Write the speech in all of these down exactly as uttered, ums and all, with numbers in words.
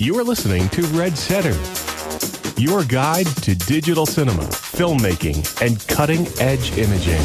You're listening to Red Center, your guide to digital cinema, filmmaking, and cutting-edge imaging.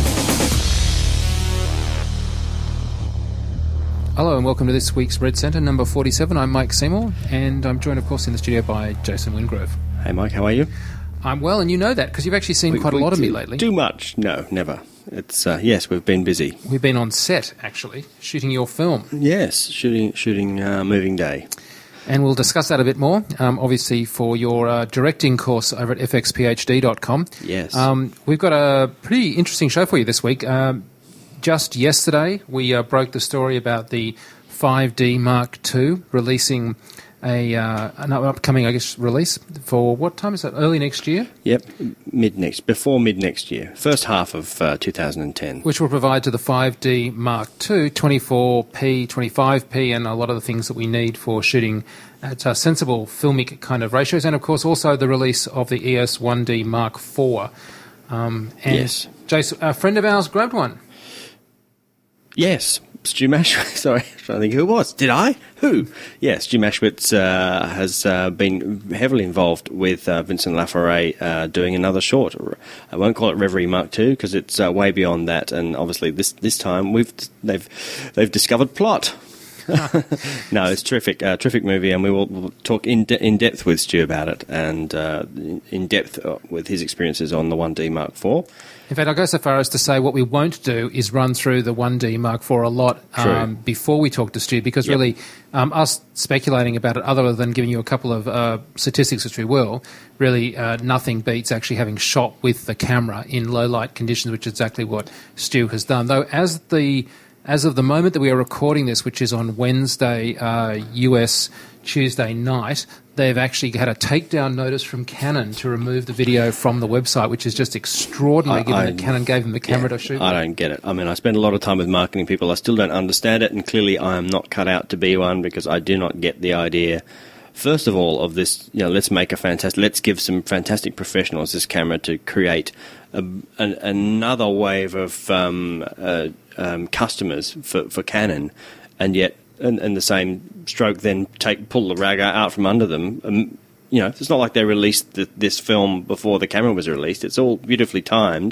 Hello and welcome to this week's Red Center, number forty-seven. I'm Mike Seymour, and I'm joined, of course, in the studio by Jason Wingrove. Hey, Mike, how are you? I'm well, and you know that because you've actually seen we, quite a lot of me lately. Too much? No, never. It's uh, yes, we've been busy. We've been on set, actually, shooting your film. Yes, shooting shooting uh, Moving Day. And we'll discuss that a bit more, um, obviously, for your uh, directing course over at f x p h d dot com. Yes. Um, we've got a pretty interesting show for you this week. Um, just yesterday, we uh, broke the story about the five D Mark two releasing a uh, an upcoming, I guess, release for what time is that? Early next year? Yep, mid next, before mid next year, first half of uh, two thousand ten. Which will provide to the five D Mark two twenty-four p, twenty-five p, and a lot of the things that we need for shooting at uh, sensible filmic kind of ratios, and of course also the release of the E O S one D Mark four. Um, and yes, Jason, a friend of ours grabbed one. Yes. Stu Maschwitz, sorry, I'm trying to think who it was. Did I? Who? Yes, Stu Maschwitz uh, has uh, been heavily involved with uh, Vincent Laforet uh, doing another short. I won't call it Reverie Mark two because it's uh, way beyond that, and obviously this this time we've they've they've discovered plot. No, it's terrific, uh, terrific movie, and we will we'll talk in de- in depth with Stu about it, and uh, in depth uh, with his experiences on the one D Mark four. In fact, I'll go so far as to say what we won't do is run through the one D Mark four a lot um, before we talk to Stu, because yep. really um, us speculating about it, other than giving you a couple of uh, statistics, which we will, really uh, nothing beats actually having shot with the camera in low-light conditions, which is exactly what Stu has done. Though as the as of the moment that we are recording this, which is on Wednesday, uh, U S Tuesday night, they've actually had a takedown notice from Canon to remove the video from the website, which is just extraordinary, I, given I, that Canon gave them the camera yeah, to shoot. I don't get it. I mean, I spend a lot of time with marketing people. I still don't understand it, and clearly I am not cut out to be one because I do not get the idea, first of all, of this, you know, let's make a fantastic, let's give some fantastic professionals this camera to create a, an, another wave of um, uh, um, customers for, for Canon, and yet in, in the same stroke then take pull the rag out from under them. Um, you know, it's not like they released the, this film before the camera was released. It's all beautifully timed.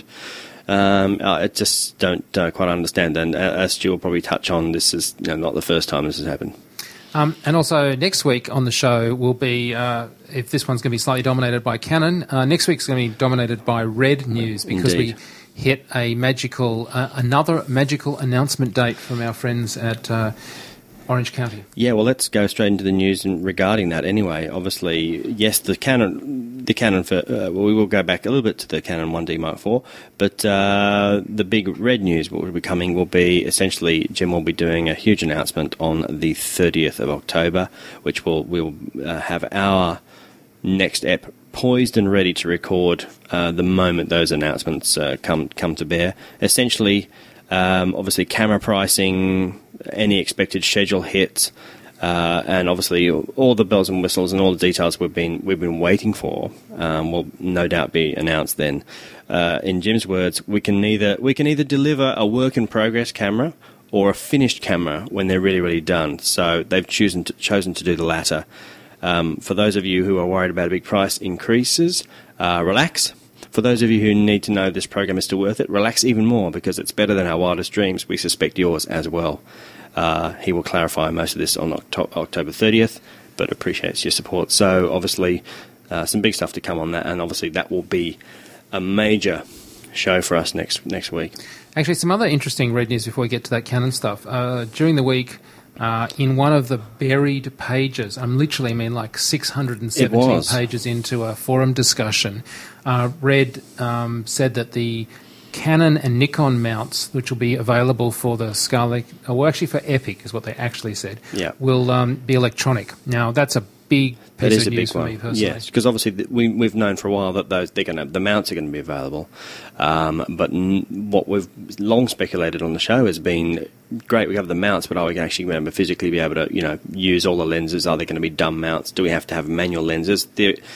Um, I just don't uh, quite understand. And uh, as Stu will probably touch on, this is you know, not the first time this has happened. Um, and also next week on the show will be, uh, if this one's going to be slightly dominated by Canon, uh, next week's going to be dominated by Red News, because Indeed. we hit a magical, uh, another magical announcement date from our friends at uh, Orange County. Yeah, well, let's go straight into the news regarding that. Anyway, obviously, yes, the Canon, the Canon for uh, well, we will go back a little bit to the Canon one D Mark four, but uh, the big red news what will be coming will be essentially Jim will be doing a huge announcement on the thirtieth of October, which will will uh, have our next ep poised and ready to record uh, the moment those announcements uh, come come to bear. Essentially, um, obviously, camera pricing, any expected schedule hits, uh, and obviously all the bells and whistles and all the details we've been we've been waiting for um, will no doubt be announced then. Uh, in Jim's words, we can either we can either deliver a work in progress camera or a finished camera when they're really really done. So they've chosen to, chosen to do the latter. Um, for those of you who are worried about big price increases, uh, relax. For those of you who need to know this program is still worth it, relax even more, because it's better than our wildest dreams. We suspect yours as well. Uh, he will clarify most of this on Octo- October thirtieth, but appreciates your support. So obviously uh, some big stuff to come on that, and obviously that will be a major show for us next next week. Actually, some other interesting red news before we get to that Canon stuff. Uh, during the week, Uh, in one of the buried pages, I'm literally I mean like six hundred seventeen pages into a forum discussion, uh, Red um, said that the Canon and Nikon mounts, which will be available for the Scarlett, well actually for Epic is what they actually said, yeah. will um, be electronic. Now that's a big piece that is of a news big for one. me personally. Yes, because obviously th- we, we've known for a while that those they're going to the mounts are going to be available, um, but n- what we've long speculated on the show has been great. We have the mounts, but are we going to actually remember physically be able to you know use all the lenses? Are they going to be dumb mounts? Do we have to have manual lenses? They're,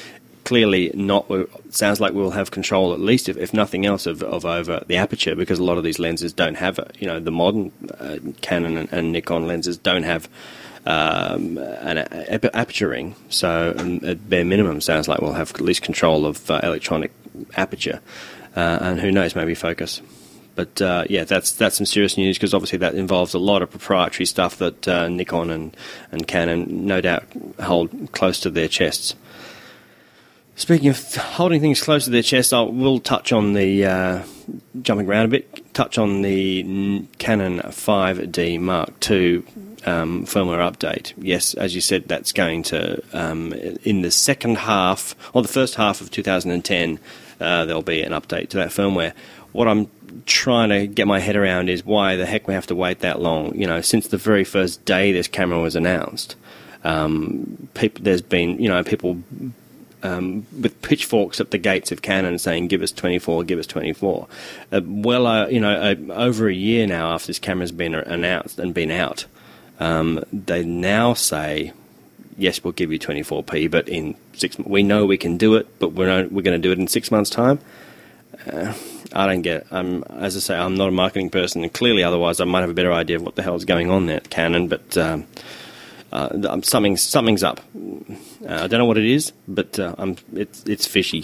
clearly not. It sounds like we'll have control, at least if, if nothing else, of, of over the aperture, because a lot of these lenses don't have it. You know, the modern uh, Canon and, and Nikon lenses don't have um, an ap- aperture ring. So um, at bare minimum, sounds like we'll have at least control of uh, electronic aperture, uh, and who knows, maybe focus. But uh, yeah, that's that's some serious news, because obviously that involves a lot of proprietary stuff that uh, Nikon and, and Canon no doubt hold close to their chests. Speaking of holding things close to their chest, I will touch on the, uh, jumping around a bit, touch on the Canon five D Mark two um, firmware update. Yes, as you said, that's going to, um, in the second half, or the first half of two thousand ten, uh, there'll be an update to that firmware. What I'm trying to get my head around is why the heck we have to wait that long. You know, since the very first day this camera was announced, um, people, there's been, you know, people um, with pitchforks at the gates of Canon saying, "Give us twenty-four, give us twenty-four." Uh, well, uh, you know, uh, over a year now after this camera's been announced and been out, um, they now say, "Yes, we'll give you twenty-four p, but in six. We know we can do it, but we're not, we're going to do it in six months' time." Uh, I don't get it. Um, as I say, I'm not a marketing person, and clearly otherwise I might have a better idea of what the hell is going on there at Canon, but um, uh, something, something's up. Uh, I don't know what it is, but uh, I'm, it's, it's fishy.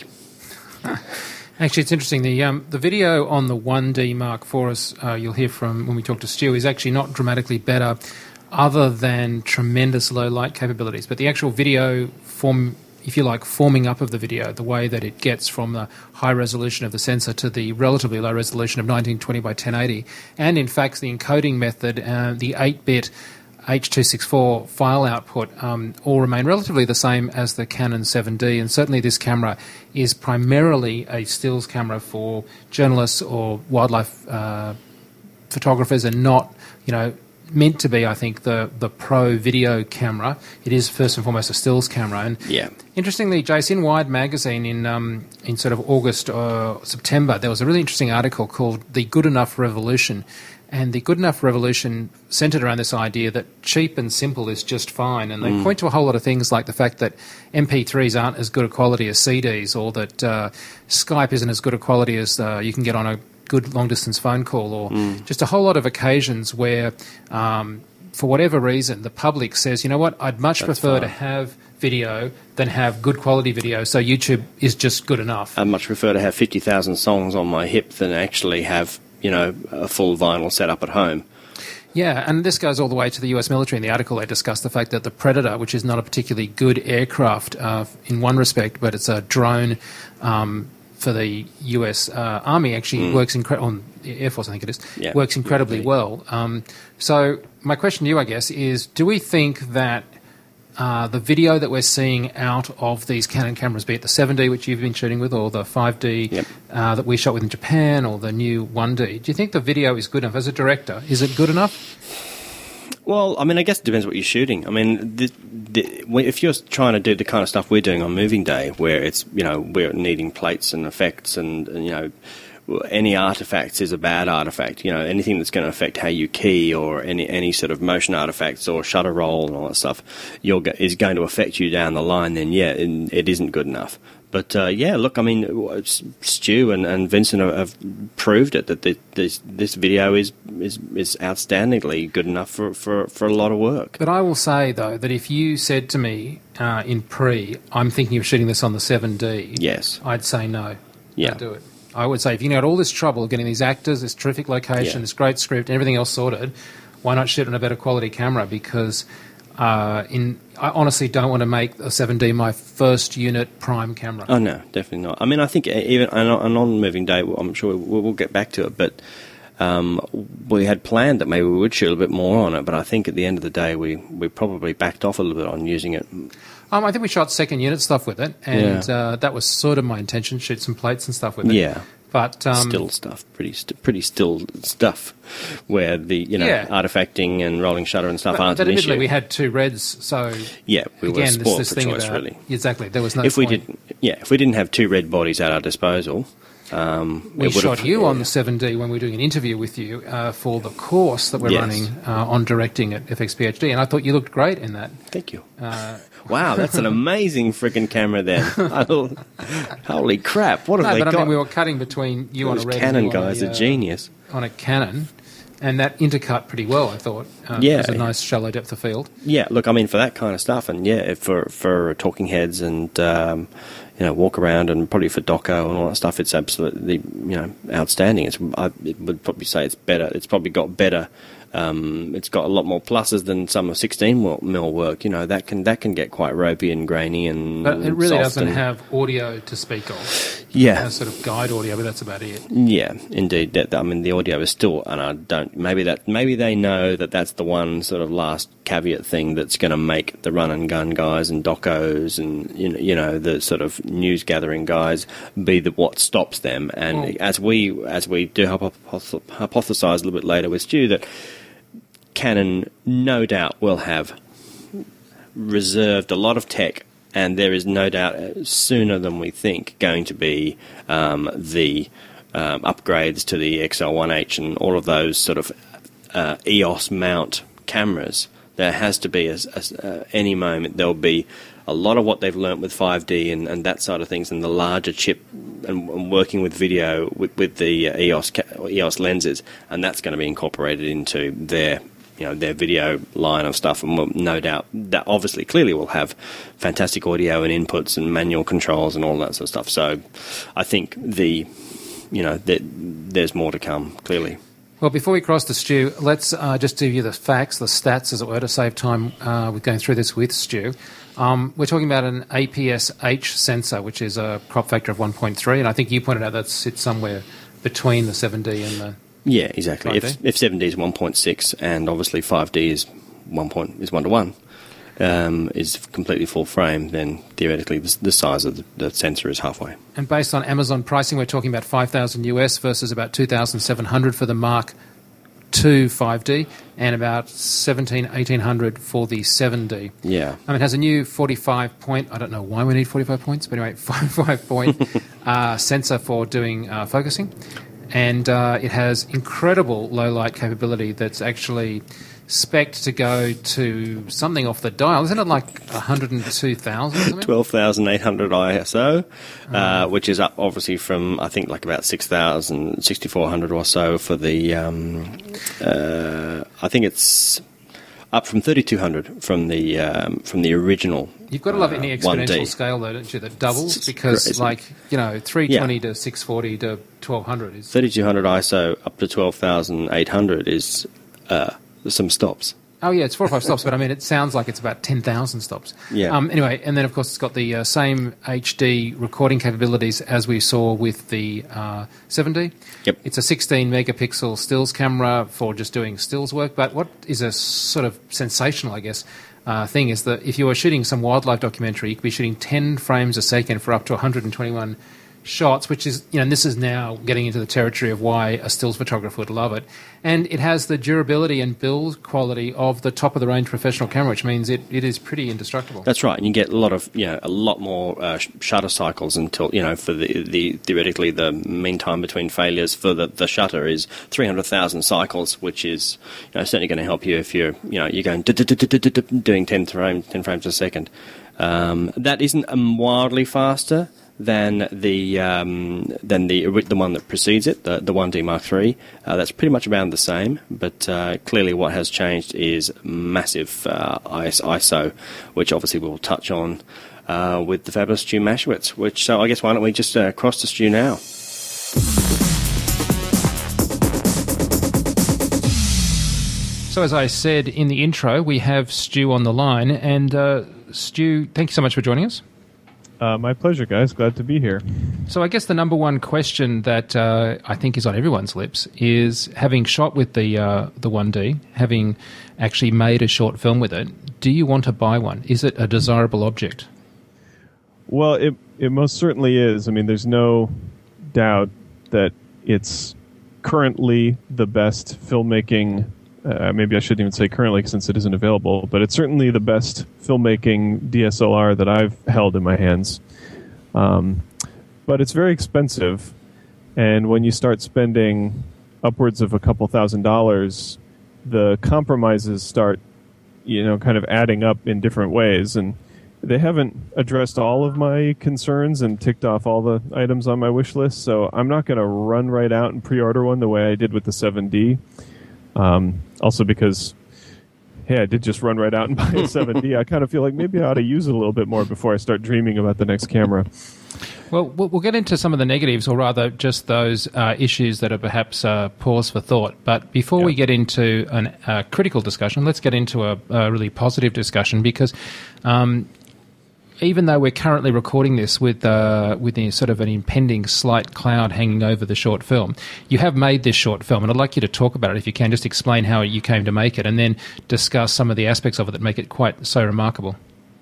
Actually, it's interesting. The um, the video on the one D Mark four, as uh, you'll hear from when we talk to Stu, is actually not dramatically better other than tremendous low light capabilities. But the actual video form, if you like, forming up of the video, the way that it gets from the high resolution of the sensor to the relatively low resolution of nineteen twenty by ten eighty, and in fact the encoding method, uh, the eight bit H two sixty-four file output, um, all remain relatively the same as the Canon seven D, and certainly this camera is primarily a stills camera for journalists or wildlife uh, photographers, and not, you know, meant to be, I think, the, the pro video camera. It is first and foremost a stills camera. And yeah. Interestingly, Jason, in Wired magazine in um, in sort of August or September, there was a really interesting article called "The Good Enough Revolution," and the Good Enough Revolution centered around this idea that cheap and simple is just fine. And they mm. point to a whole lot of things like the fact that M P threes aren't as good a quality as C Ds, or that uh, Skype isn't as good a quality as uh, you can get on a good long-distance phone call, or mm. just a whole lot of occasions where, um, for whatever reason, the public says, you know what, I'd much That's prefer fine. to have video than have good quality video, so YouTube is just good enough. I'd much prefer to have fifty thousand songs on my hip than actually have, you know, a full vinyl setup at home. Yeah, and this goes all the way to the U S military. In the article, they discussed the fact that the Predator, which is not a particularly good aircraft uh, in one respect, but it's a drone um, for the U S uh, Army, actually mm. works incredibly, on the Air Force I think it is, yeah. works incredibly yeah. well. Um, so my question to you, I guess, is do we think that uh, the video that we're seeing out of these Canon cameras, be it the seven D, which you've been shooting with, or the five D yep. uh, that we shot with in Japan, or the new one D, do you think the video is good enough? As a director, is it good enough? Well, I mean, I guess it depends what you're shooting. I mean, the, the, if you're trying to do the kind of stuff we're doing on Moving Day, where it's, you know, we're needing plates and effects and, and you know, any artifacts is a bad artifact. You know, anything that's going to affect how you key, or any any sort of motion artifacts or shutter roll and all that stuff, you're go, is going to affect you down the line. Then yeah, it, it isn't good enough. But uh, yeah, look, I mean, Stu and, and Vincent have, have proved it that the, this this video is is is outstandingly good enough for, for, for a lot of work. But I will say though that if you said to me uh, in pre, I'm thinking of shooting this on the seven D, yes, I'd say no. Yeah, don't do it. I would say, if you had all this trouble getting these actors, this terrific location, yeah. this great script, and everything else sorted, why not shoot on a better quality camera? Because uh, in I honestly don't want to make a seven D my first unit prime camera. Oh, no, definitely not. I mean, I think even on, on Moving Day, I'm sure we'll, we'll get back to it, but um, we had planned that maybe we would shoot a bit more on it, but I think at the end of the day, we, we probably backed off a little bit on using it. Um, I think we shot second unit stuff with it, and yeah. uh, that was sort of my intention, shoot some plates and stuff with it. Yeah. But, um, still stuff, pretty st- pretty still stuff, where the you know yeah. artifacting and rolling shutter and stuff but, aren't but an issue. admittedly, we had two reds, so yeah, we again, were spoiled this, this for thing choice, about, really. Exactly, there was no if point. we didn't, yeah, if we didn't have two red bodies at our disposal, Um, we shot you on the seven D when we were doing an interview with you uh, for the course that we're yes. running uh, on directing at F X P H D, and I thought you looked great in that. Thank you. Uh, wow, that's an amazing freaking camera then. Holy crap, what have no, they but got? I mean, we were cutting between you Those on a Red Canon and you guys on a, are genius. Uh, on a Canon. And that intercut pretty well, I thought. Um, yeah. It was a nice shallow depth of field. Yeah, look, I mean, for that kind of stuff, and yeah, for for talking heads and, um, you know, walk around and probably for doco and all that stuff, it's absolutely, you know, outstanding. It's, I would probably say it's better. It's probably got better. Um, it's got a lot more pluses than some of sixteen mil work. You know, that can that can get quite ropey and grainy and But it really soft doesn't and, have audio to speak of. Yeah. It has sort of guide audio, but that's about it. Yeah, indeed. That, I mean, the audio is still, and I don't. Maybe that. Maybe they know that that's the one sort of last caveat thing that's going to make the run and gun guys and docos and you know, you know the sort of news gathering guys be the what stops them. And well, as we as we do hypothesize a little bit later with Stu that Canon no doubt will have reserved a lot of tech. And there is no doubt sooner than we think going to be um, the um, upgrades to the X L one H and all of those sort of uh, E O S mount cameras. There has to be, as, as, uh, any moment, there'll be a lot of what they've learnt with five D and, and that side of things and the larger chip and, and working with video with, with the uh, E O S, E O S lenses, and that's going to be incorporated into their you know, their video line of stuff, and we'll, no doubt that obviously clearly will have fantastic audio and inputs and manual controls and all that sort of stuff. So I think the, you know, the, there's more to come, clearly. Well, before we cross to Stu, let's uh, just give you the facts, the stats, as it were, to save time uh, with going through this with Stu. Um, we're talking about an A P S H sensor, which is a crop factor of one point three, and I think you pointed out that sits somewhere between the seven D and the Yeah, exactly. If, if seven D is one point six and obviously five D is one point is one to one, um, is completely full frame, then theoretically the, the size of the, the sensor is halfway. And based on Amazon pricing, we're talking about five thousand U S versus about two thousand seven hundred for the Mark two five D and about seventeen, eighteen hundred for the seven D. Yeah. I mean, it has a new forty-five point, I don't know why we need forty-five points, but anyway, forty-five point uh, sensor for doing uh, focusing. And uh, it has incredible low light capability that's actually spec'd to go to something off the dial. Isn't it like one hundred two thousand? twelve thousand eight hundred I S O, uh, uh, which is up obviously from, I think, like about six thousand, sixty-four hundred or so for the, um, uh, I think it's up from thirty-two hundred from the um, from the original. You've got to love any exponential one D. scale, though, don't you, that doubles? Because, it's, like, you know, three twenty yeah. to six forty to twelve hundred is... thirty-two hundred I S O up to twelve thousand eight hundred is uh, some stops. Oh, yeah, it's four or five stops, but, I mean, it sounds like it's about ten thousand stops. Yeah. Um, anyway, and then, of course, it's got the uh, same H D recording capabilities as we saw with the uh, seven D. Yep. It's a sixteen megapixel stills camera for just doing stills work, but what is a sort of sensational, I guess, uh, thing is that if you were shooting some wildlife documentary, you could be shooting ten frames a second for up to one hundred twenty-one shots, which is, you know, and this is now getting into the territory of why a stills photographer would love it. And it has the durability and build quality of the top-of-the-range professional camera, which means it, it is pretty indestructible. That's right, and you get a lot of, you know, a lot more uh, shutter cycles until, you know, for the, the theoretically the mean time between failures for the, the shutter is three hundred thousand cycles, which is, you know, certainly going to help you if you're, you know, you're going doing ten frames, ten frames a second. Um, that isn't wildly faster than the um, than the the one that precedes it, the the one D Mark three. Uh, that's pretty much around the same, but uh, clearly what has changed is massive uh, I S O, which obviously we'll touch on uh, with the fabulous Stu Maschwitz. Which so I guess why don't we just uh, cross to Stu now? So as I said in the intro, we have Stu on the line, and uh, Stu, thank you so much for joining us. Uh, my pleasure, guys. Glad to be here. So I guess the number one question that uh, I think is on everyone's lips is, having shot with the uh, the one D, having actually made a short film with it, do you want to buy one? Is it a desirable object? Well, it it most certainly is. I mean, there's no doubt that it's currently the best filmmaking. Uh, maybe I shouldn't even say currently since it isn't available, but it's certainly the best filmmaking D S L R that I've held in my hands. Um, but it's very expensive, And when you start spending upwards of a couple thousand dollars, the compromises start, you know, kind of adding up in different ways. And they haven't addressed all of my concerns and ticked off all the items on my wish list. So I'm not going to run right out and pre-order one the way I did with the seven D. Um, also because, hey, I did just run right out and buy a seven D. I kind of feel like maybe I ought to use it a little bit more before I start dreaming about the next camera. Well, we'll get into some of the negatives, or rather just those uh, issues that are perhaps uh, pause for thought. But before yeah. we get into a uh, critical discussion, let's get into a, a really positive discussion, because um, even though we're currently recording this with uh, with a sort of an impending slight cloud hanging over the short film, you have made this short film, and I'd like you to talk about it if you can. Just explain how you came to make it, and then discuss some of the aspects of it that make it quite so remarkable.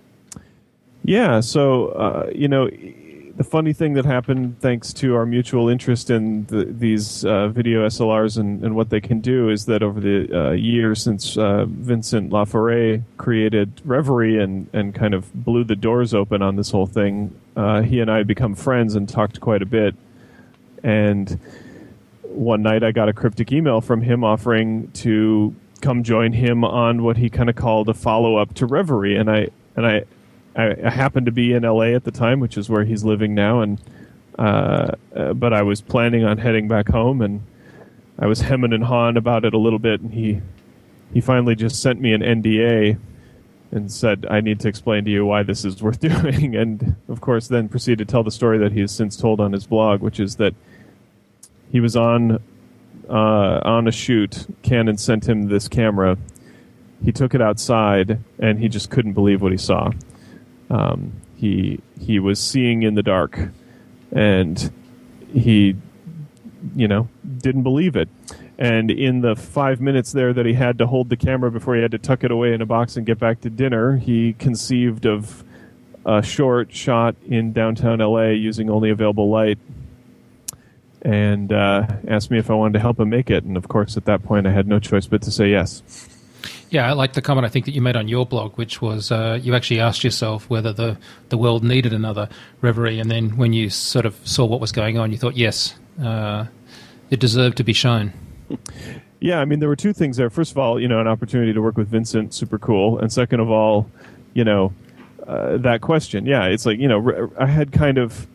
Yeah, so, uh, you know, the funny thing that happened, thanks to our mutual interest in the, these uh, video S L Rs and, and what they can do, is that over the uh, years since uh, Vincent Laforet created Reverie and, and kind of blew the doors open on this whole thing, uh, he and I had become friends and talked quite a bit. And one night I got a cryptic email from him offering to come join him on what he kind of called a follow-up to Reverie. And I and I... I, I happened to be in L A at the time, which is where he's living now, and uh, uh, but I was planning on heading back home, and I was hemming and hawing about it a little bit, and he he finally just sent me an N D A and said, I need to explain to you why this is worth doing, and of course then proceeded to tell the story that he has since told on his blog, which is that he was on uh, on a shoot. Canon sent him this camera. He took it outside, and he just couldn't believe what he saw. Um, he he was seeing in the dark, and he, you know, didn't believe it. And in the five minutes there that he had to hold the camera before he had to tuck it away in a box and get back to dinner, he conceived of a short shot in downtown L A using only available light, and uh, asked me if I wanted to help him make it. And of course, at that point, I had no choice but to say yes. Yeah, I like the comment I think that you made on your blog, which was uh, you actually asked yourself whether the, the world needed another Reverie, and then when you sort of saw what was going on, you thought, yes, uh, it deserved to be shown. Yeah, I mean, there were two things there. First of all, you know, an opportunity to work with Vincent, super cool. And second of all, you know, uh, that question. Yeah, it's like, you know, I had kind of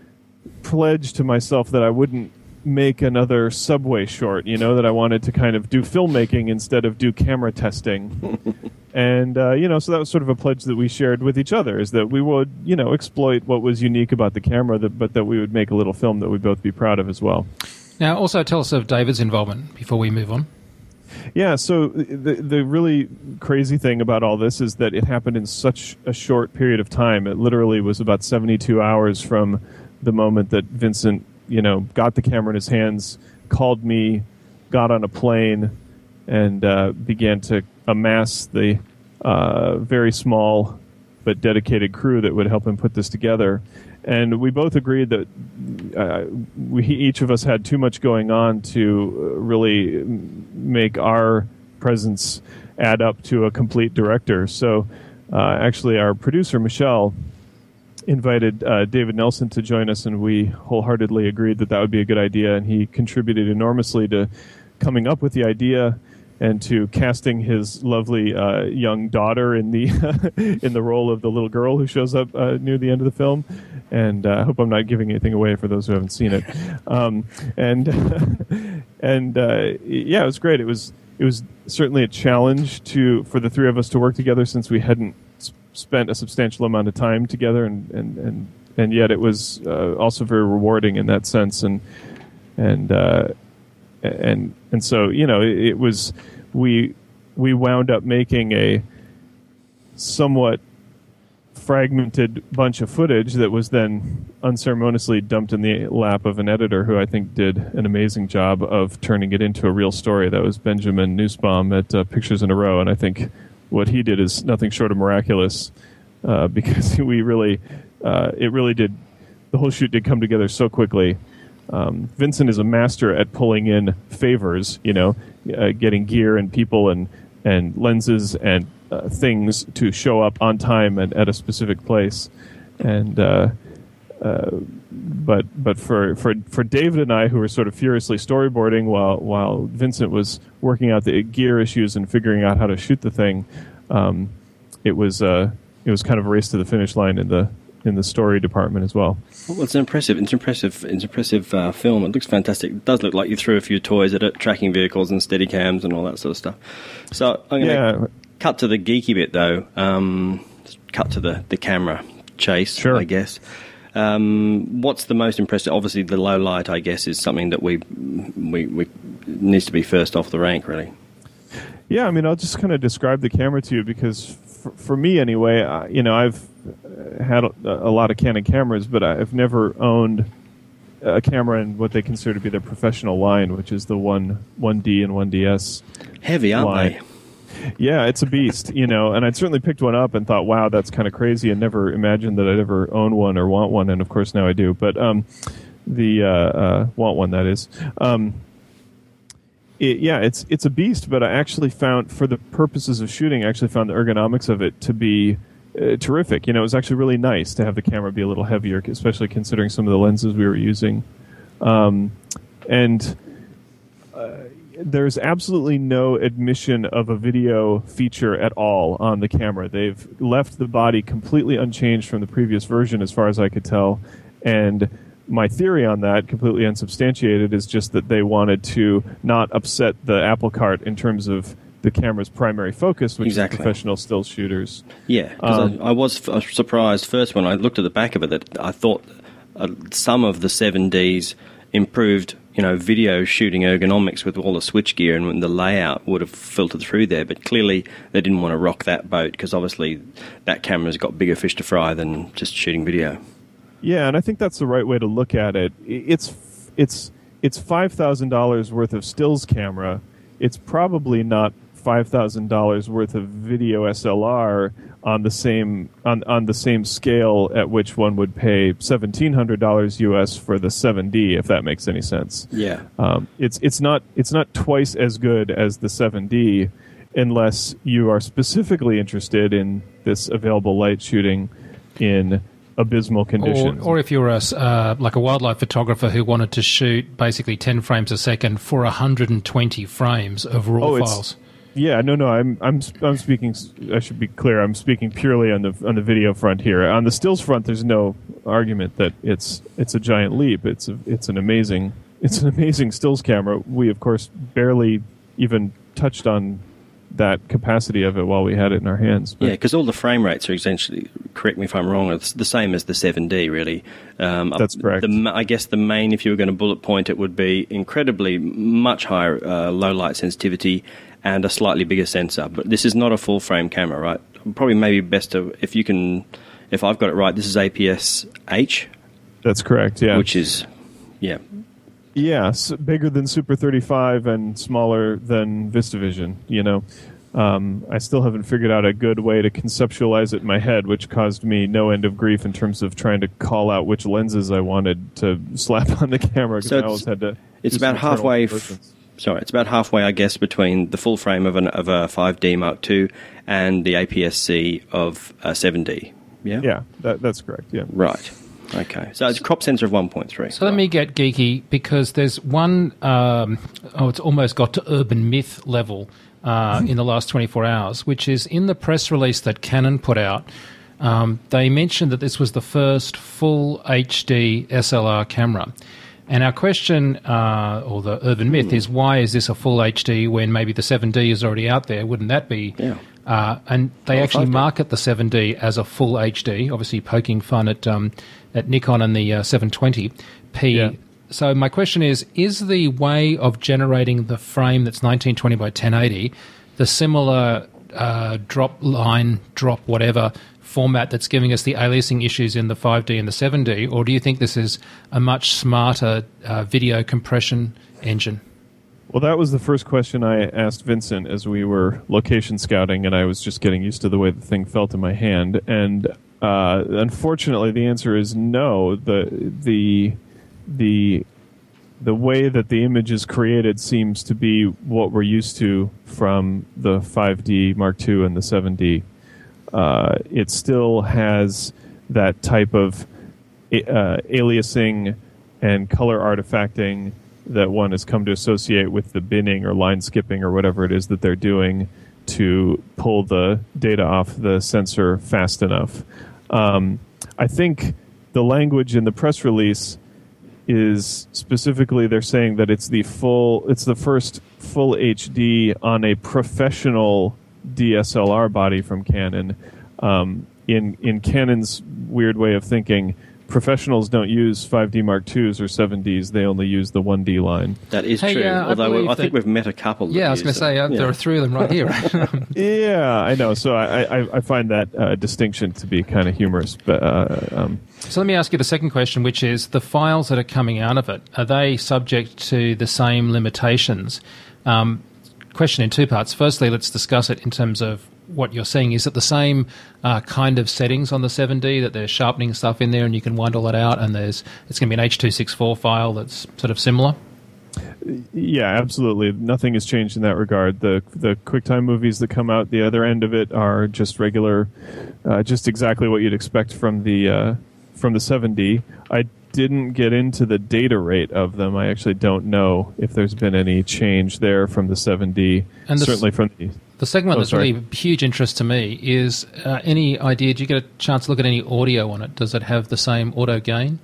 pledged to myself that I wouldn't make another Subway short, you know, that I wanted to kind of do filmmaking instead of do camera testing. And, uh, you know, so that was sort of a pledge that we shared with each other, is that we would, you know, exploit what was unique about the camera, that, but that we would make a little film that we'd both be proud of as well. Now, also tell us of David's involvement before we move on. Yeah, so the the really crazy thing about all this is that it happened in such a short period of time. It literally was about seventy-two hours from the moment that Vincent, you know, got the camera in his hands, called me, got on a plane, and uh, began to amass the uh, very small but dedicated crew that would help him put this together. And we both agreed that uh, we each of us had too much going on to really make our presence add up to a complete director. So uh, actually our producer, Michelle, invited uh, David Nelson to join us, and we wholeheartedly agreed that that would be a good idea. And he contributed enormously to coming up with the idea and to casting his lovely uh, young daughter in the in the role of the little girl who shows up uh, near the end of the film. And uh, I hope I'm not giving anything away for those who haven't seen it. Um, and and uh, yeah, it was great. It was it was certainly a challenge to for the three of us to work together, since we hadn't spent a substantial amount of time together, and and and, and yet it was uh, also very rewarding in that sense. And and uh, and and so, you know, it, it was we we wound up making a somewhat fragmented bunch of footage that was then unceremoniously dumped in the lap of an editor who I think did an amazing job of turning it into a real story. That was Benjamin Nussbaum at uh, Pictures in a Row, and I think what he did is nothing short of miraculous, uh, because we really, uh, it really did, the whole shoot did come together so quickly. Um, Vincent is a master at pulling in favors, you know, uh, getting gear and people and, and lenses and uh, things to show up on time and at a specific place. And uh, uh, but but for, for for David and I, who were sort of furiously storyboarding while while Vincent was working out the gear issues and figuring out how to shoot the thing, um, it was uh, it was kind of a race to the finish line in the in the story department as well. Well, it's impressive. It's impressive. It's impressive uh, film. It looks fantastic. It does look like you threw a few toys at it, tracking vehicles and steady cams and all that sort of stuff. So I'm going to Yeah. cut to the geeky bit, though. Um, cut to the, the camera chase, Sure. I guess. Um, what's the most impressive? Obviously, the low light, I guess, is something that we we, we needs to be first off the rank, really. Yeah, I mean, I'll just kind of describe the camera to you because for, for me anyway, I, you know, I've had a, a lot of Canon cameras, but I've never owned a camera in what they consider to be their professional line, which is the one one D and one D S. Heavy, aren't line. they? Yeah, it's a beast, you know, and I'd certainly picked one up and thought, wow, that's kind of crazy, and never imagined that I'd ever own one or want one, and of course now I do. But um, the uh, uh, want one, that is. Um, it, yeah, it's it's a beast, but I actually found, for the purposes of shooting, I actually found the ergonomics of it to be uh, terrific. You know, it was actually really nice to have the camera be a little heavier, especially considering some of the lenses we were using. Um, and uh, there's absolutely no admission of a video feature at all on the camera. They've left the body completely unchanged from the previous version, as far as I could tell. And my theory on that, completely unsubstantiated, is just that they wanted to not upset the apple cart in terms of the camera's primary focus, which Exactly. is professional still shooters. Yeah, because Um, I, I was f- I was surprised first when I looked at the back of it that I thought uh, some of the seven Ds improved, you know, video shooting ergonomics with all the switchgear and the layout would have filtered through there. But clearly they didn't want to rock that boat because obviously that camera's got bigger fish to fry than just shooting video. Yeah, and I think that's the right way to look at it. It's it's it's five thousand dollars worth of stills camera. It's probably not five thousand dollars worth of video S L R on the same on, on the same scale at which one would pay seventeen hundred dollars U S for the seven D, if that makes any sense. Yeah. Um, it's it's not it's not twice as good as the seven D, unless you are specifically interested in this available light shooting in abysmal Or, conditions. or if you're a, uh, like a wildlife photographer who wanted to shoot basically ten frames a second for one hundred twenty frames of raw Oh, it's- files. Yeah, no, no. I'm, I'm, I'm speaking. I should be clear. I'm speaking purely on the on the video front here. On the stills front, there's no argument that it's it's a giant leap. It's a, it's an amazing it's an amazing stills camera. We of course barely even touched on that capacity of it while we had it in our hands. But Yeah, because all the frame rates are essentially, correct me if I'm wrong, it's the same as the seven D, really. Um, That's correct. The, ma- I guess the main, if you were going to bullet point it, would be incredibly much higher uh, low light sensitivity and a slightly bigger sensor. But this is not a full frame camera, right? Probably maybe best to, if you can, if I've got it right, this is A P S H, that's correct. Yeah, which is, yeah. Yeah, s bigger than Super thirty-five and smaller than VistaVision, you know. Um, I still haven't figured out a good way to conceptualize it in my head, which caused me no end of grief in terms of trying to call out which lenses I wanted to slap on the camera, because So I it's- always had to It's do some about internal halfway. F- conversions. sorry, it's about halfway, I guess, between the full frame of an of a five D Mark two and the A P S C of a seven D. Yeah. Yeah, that, that's correct, yeah. Right. Okay. So it's a crop sensor of one point three. So let me get geeky, because there's one, um, oh, it's almost got to urban myth level uh, in the last twenty-four hours, which is in the press release that Canon put out. Um, they mentioned that this was the first full H D S L R camera. And our question, uh, or the urban myth, Hmm. is why is this a full H D when maybe the seven D is already out there? Wouldn't that be? Yeah. Uh, and they Or actually five D. market the seven D as a full H D, obviously poking fun at um, at Nikon and the uh, seven twenty P. Yeah. So my question is, is the way of generating the frame that's nineteen twenty by ten eighty the similar uh, drop line, drop whatever format that's giving us the aliasing issues in the five D and the seven D, or do you think this is a much smarter uh, video compression engine? Well, that was the first question I asked Vincent as we were location scouting, and I was just getting used to the way the thing felt in my hand. And uh, unfortunately, the answer is no. The the the the way that the image is created seems to be what we're used to from the five D Mark two and the seven D. Uh, it still has that type of uh, aliasing and color artifacting that one has come to associate with the binning or line skipping or whatever it is that they're doing to pull the data off the sensor fast enough. Um, I think the language in the press release is specifically they're saying that it's the full, it's the first full H D on a professional D S L R body from Canon. Um, in in Canon's weird way of thinking, professionals don't use five D Mark twos or seven Ds. They only use the one D line. That is hey, true. Uh, Although I, I that, think we've met a couple. Yeah, I was going to say, uh, yeah. there are three of them right here. Right? Yeah, I know. So I, I, I find that uh, distinction to be kind of humorous. But uh, um, So let me ask you the second question, which is the files that are coming out of it, are they subject to the same limitations? Um, question in two parts. Firstly, let's discuss it in terms of what you're seeing. Is it the same uh, kind of settings on the seven D, that they're sharpening stuff in there and you can wind all that out, and there's it's going to be an H two sixty-four file that's sort of similar? Yeah, absolutely. Nothing has changed in that regard. The the QuickTime movies that come out the other end of it are just regular, uh, just exactly what you'd expect from the uh, from the seven D. I didn't get into the data rate of them. I actually don't know if there's been any change there from the seven D. And the, certainly from the the second one oh, that's sorry. really huge interest to me is uh, any idea, did you get a chance to look at any audio on it? Does it have the same auto gain?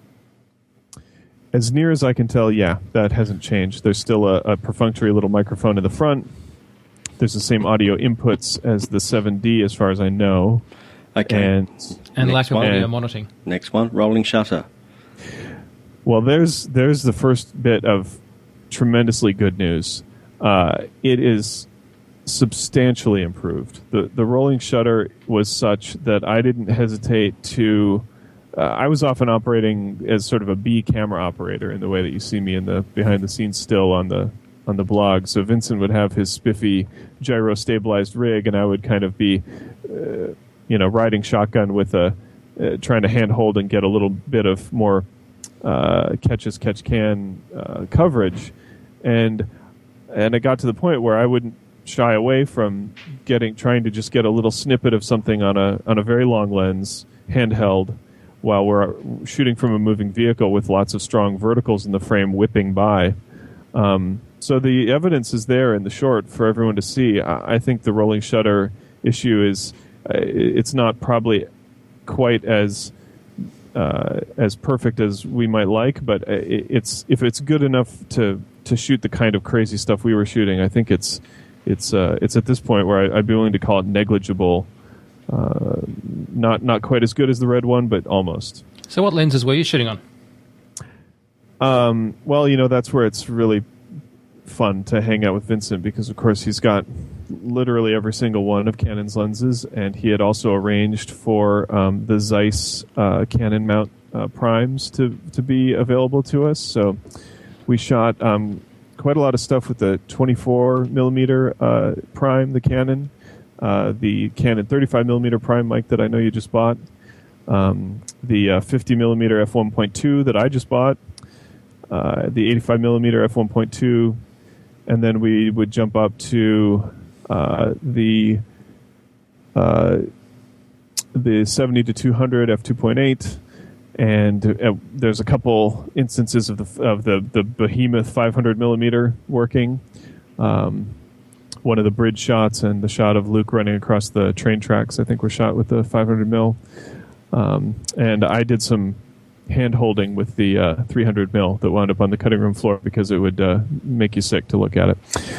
As near as I can tell, yeah, that hasn't changed. There's still a, a perfunctory little microphone in the front. There's the same audio inputs as the seven D, as far as I know. Okay. And, and lack of one. audio And- monitoring. Next one, rolling shutter. Well, there's there's the first bit of tremendously good news. Uh, it is substantially improved. The the rolling shutter was such that I didn't hesitate to. Uh, I was often operating as sort of a B camera operator in the way that you see me in the behind the scenes still on the on the blog. So Vincent would have his spiffy gyro stabilized rig, and I would kind of be, uh, you know, riding shotgun with a uh, trying to handhold and get a little bit of more uh, catch as catch can uh, coverage, and and it got to the point where I wouldn't shy away from getting trying to just get a little snippet of something on a on a very long lens handheld while we're shooting from a moving vehicle with lots of strong verticals in the frame whipping by. Um, so the evidence is there in the short for everyone to see. I, I think the rolling shutter issue is uh, it's not probably quite as uh, as perfect as we might like, but it, it's if it's good enough to to shoot the kind of crazy stuff we were shooting, I think it's it's uh, it's at this point where I, I'd be willing to call it negligible. Uh, not not quite as good as the red one, but almost. So what lenses were you shooting on? Um, well, you know, that's where it's really fun to hang out with Vincent because, of course, he's got literally every single one of Canon's lenses, and he had also arranged for um, the Zeiss uh, Canon mount uh, primes to, to be available to us. So we shot um, quite a lot of stuff with the twenty-four millimeter uh, prime, the Canon, uh, the Canon thirty-five millimeter prime mic that I know you just bought, um, the uh, fifty millimeter f one point two that I just bought, Uh, the eighty-five millimeter f one point two, and then we would jump up to uh, the uh, the seventy to two hundred f two point eight, and uh, there's a couple instances of the of the, the behemoth five hundred millimeter working. Um, one of the bridge shots and the shot of Luke running across the train tracks, I think, were shot with the five hundred mil. Um, and I did some hand holding with the uh, three hundred mil that wound up on the cutting room floor because it would uh, make you sick to look at it.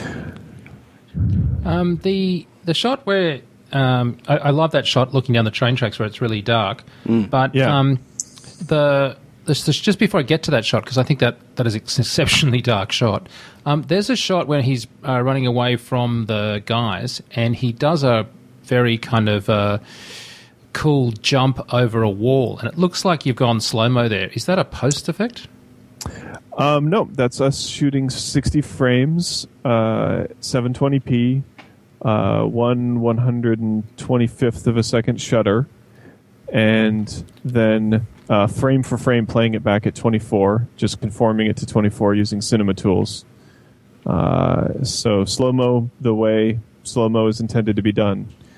Um, the the shot where um, I, I love that shot looking down the train tracks where it's really dark, Mm. but Yeah. um, the this, this, just before I get to that shot, because I think that that is an exceptionally dark shot. Um, there's a shot where he's uh, running away from the guys, and he does a very kind of uh, cool jump over a wall, and it looks like you've gone slow-mo there. Is that a post effect? Um, no, that's us shooting sixty frames, uh, seven twenty p, uh, one one hundred twenty-fifth of a second shutter, and then uh, frame for frame playing it back at twenty-four, just conforming it to twenty-four using Cinema Tools. Uh, so slow-mo the way slow-mo is intended to be done.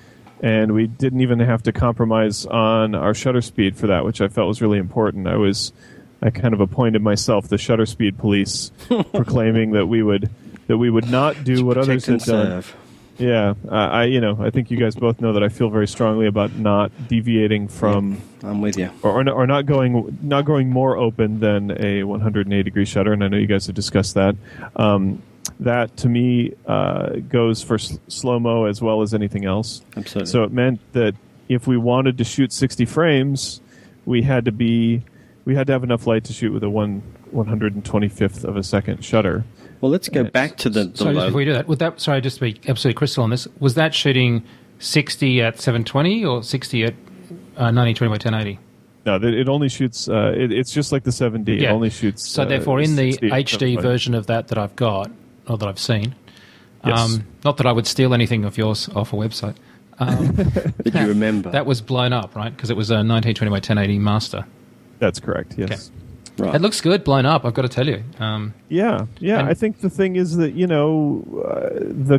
and we didn't even have to compromise on our shutter speed for that, which I felt was really important. I was, I kind of appointed myself the shutter speed police, proclaiming that we would that we would not do what others had done. Serve. Yeah, uh, I you know I think you guys both know that I feel very strongly about not deviating from. Yeah, I'm with you. Or, or, not, or not going not going more open than a one hundred eighty degree shutter, and I know you guys have discussed that. Um, that to me uh, goes for s- slow-mo as well as anything else. Absolutely. So it meant that if we wanted to shoot sixty frames, we had to be we had to have enough light to shoot with a one one hundred twenty-fifth of a second shutter. Well, let's go back to the, the sorry, low. just before we do that, would that sorry, just to be absolutely crystal on this, was that shooting sixty at seven twenty or sixty at uh, nineteen twenty by ten eighty? No, it only shoots. Uh, it, it's just like the seven D. Yeah. It only shoots. So uh, therefore, in the sixty, H D version of that that I've got, or that I've seen, Yes. um, not that I would steal anything of yours off a website. Um, Did you remember? that was blown up, right? Because it was a nineteen twenty by ten eighty master. That's correct. Yes. Okay. Right. It looks good blown up, I've got to tell you. Um, Yeah, yeah. And- I think the thing is that you know uh, the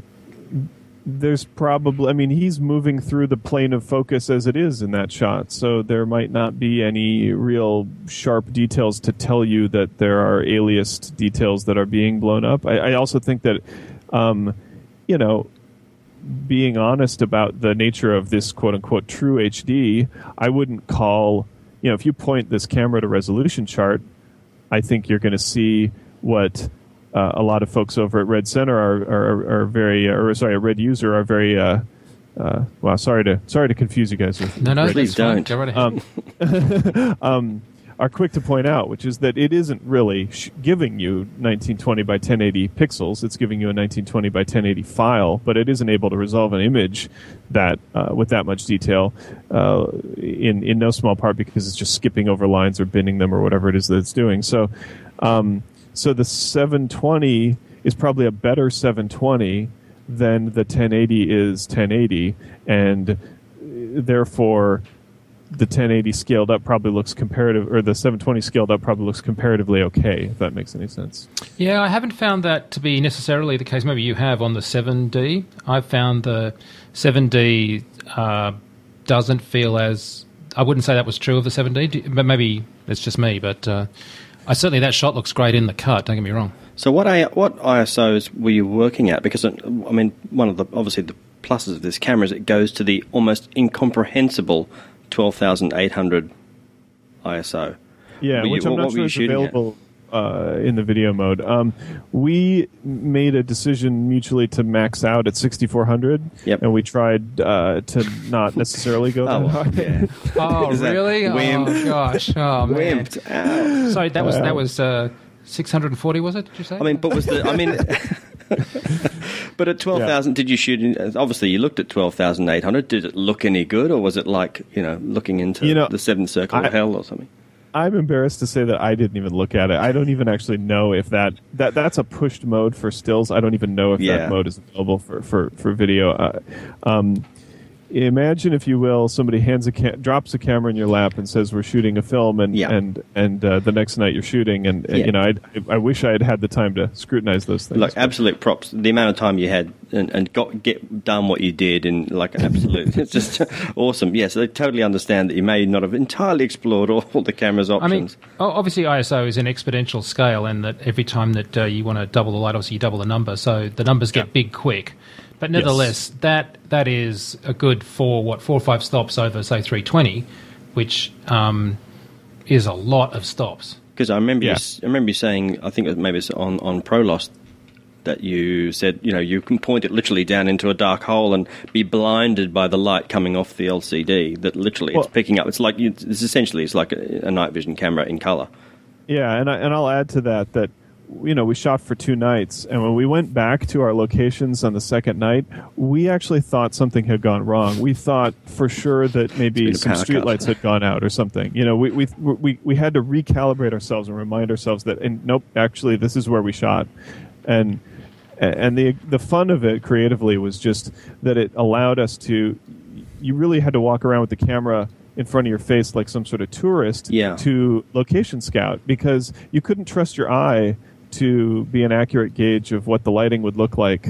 there's probably. I mean, he's moving through the plane of focus as it is in that shot, so there might not be any real sharp details to tell you that there are aliased details that are being blown up. I, I also think that, um, you know. Being honest about the nature of this quote unquote true H D, I wouldn't call, you know, if you point this camera at a resolution chart, I think you're going to see what uh, a lot of folks over at Red Center are, are, are very, or sorry, at Red User are very, uh, uh, well, sorry to, sorry to confuse you guys with. no, no, Please that's fine. don't. Go right ahead. Um, um, are quick to point out, which is that it isn't really sh- giving you nineteen twenty by ten eighty pixels. It's giving you a nineteen twenty by ten eighty file, but it isn't able to resolve an image that uh, with that much detail, uh, in in no small part because it's just skipping over lines or binning them or whatever it is that it's doing. So, um, so the seven twenty is probably a better seven twenty than the ten eighty is ten eighty, and uh, therefore. The ten eighty scaled up probably looks comparative, or the seven twenty scaled up probably looks comparatively okay, if that makes any sense. Yeah, I haven't found that to be necessarily the case. Maybe you have on the seven D. I've found the seven D uh, doesn't feel as... I wouldn't say that was true of the seven D, but maybe it's just me. But uh, I certainly that shot looks great in the cut, don't get me wrong. So what I, what I S Os were you working at? Because, I mean, one of the, obviously the pluses of this camera is it goes to the almost incomprehensible twelve thousand eight hundred I S O. Yeah, Were you- which I'm what- not what were sure you is shooting at? available uh, in the video mode. Um, we made a decision mutually to max out at sixty-four hundred, Yep. and we tried uh, to not necessarily go that Oh, high. yeah. Oh, Is that really? wimp? Oh, gosh. Oh, man. Wimped out. Sorry, that was, Wow. that was uh, six hundred forty, was it, did you say? I mean, but was the... I mean... But at twelve thousand, yeah. Did you shoot in... Obviously, you looked at twelve thousand eight hundred. Did it look any good, or was it like, you know, looking into You know, the seventh circle I- of hell or something? I'm embarrassed to say that I didn't even look at it. I don't even actually know if that, that that's a pushed mode for stills. I don't even know if Yeah. that mode is available for, for, for video. Uh, um, imagine, if you will, somebody hands a ca- drops a camera in your lap and says, "We're shooting a film," and Yeah. and and uh, the next night you're shooting, and, and Yeah. you know, I I wish I had had the time to scrutinize those things. Look, absolute props. The amount of time you had and, and got get done what you did in like an absolute, it's just awesome. Yes, they totally understand that you may not have entirely explored all, all the camera's I mean, options. o- obviously I S O is an exponential scale, and that every time that uh, you want to double the light, obviously you double the number, so the numbers get Yeah. big quick. But nevertheless, Yes. that that is a good four, what, four or five stops over, say, three twenty, which um, is a lot of stops. Because I remember, Yeah. you, s- I remember you saying, I think it was maybe it's on on ProLost, that you said, you know, you can point it literally down into a dark hole and be blinded by the light coming off the L C D. That literally Well- it's picking up. It's like you, it's essentially it's like a, a night vision camera in color. Yeah, and I, and I'll add to that that you know we shot for two nights, and when we went back to our locations on the second night, we actually thought something had gone wrong. We thought for sure that maybe It's been a some power cut. streetlights had gone out or something. You know, we we we we had to recalibrate ourselves and remind ourselves that, and nope, actually, this is where we shot, and. And the the fun of it creatively was just that it allowed us to. You really had to walk around with the camera in front of your face like some sort of tourist Yeah. to location scout, because you couldn't trust your eye to be an accurate gauge of what the lighting would look like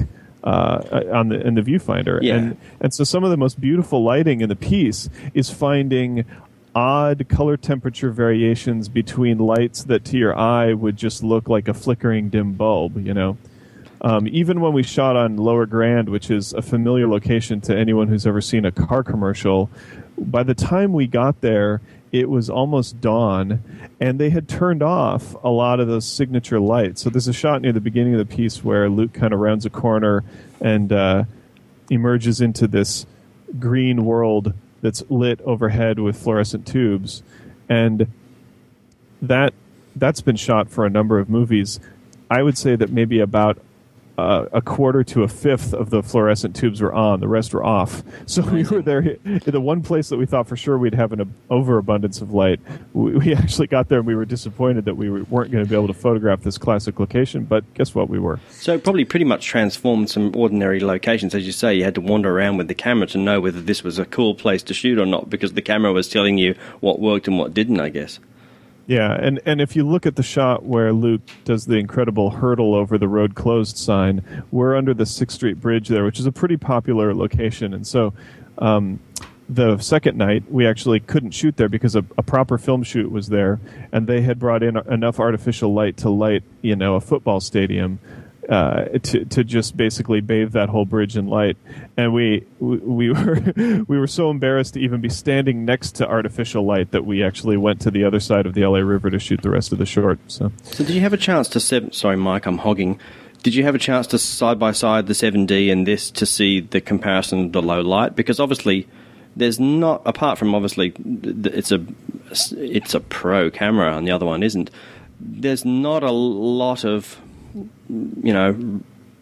uh, on the in the viewfinder. Yeah. And and so some of the most beautiful lighting in the piece is finding odd color temperature variations between lights that to your eye would just look like a flickering dim bulb, you know. Um, even when we shot on Lower Grand, which is a familiar location to anyone who's ever seen a car commercial, by the time we got there, it was almost dawn, and they had turned off a lot of those signature lights. So there's a shot near the beginning of the piece where Luke kind of rounds a corner and uh, emerges into this green world that's lit overhead with fluorescent tubes. And that, that's been shot for a number of movies. I would say that maybe about Uh, a quarter to a fifth of the fluorescent tubes were on. The rest were off. So we were there in the one place that we thought for sure we'd have an overabundance of light. We, we actually got there and we were disappointed that we were, weren't going to be able to photograph this classic location, but guess what? We were. So it probably pretty much transformed some ordinary locations. As you say, you had to wander around with the camera to know whether this was a cool place to shoot or not, because the camera was telling you what worked and what didn't, I guess. Yeah, and, and if you look at the shot where Luke does the incredible hurdle over the road closed sign, we're under the sixth Street Bridge there, which is a pretty popular location. And so um, the second night, we actually couldn't shoot there because a, a proper film shoot was there, and they had brought in enough artificial light to light, you know, a football stadium. Uh, to to just basically bathe that whole bridge in light, and we we, we were we were so embarrassed to even be standing next to artificial light that we actually went to the other side of the L A River to shoot the rest of the short. So, so did you have a chance to? Seven, sorry, Mike, I'm hogging. Did you have a chance to side by side the seven D and this to see the comparison of the low light? Because obviously, there's not, apart from obviously it's a it's a pro camera and the other one isn't. There's not a lot of, you know,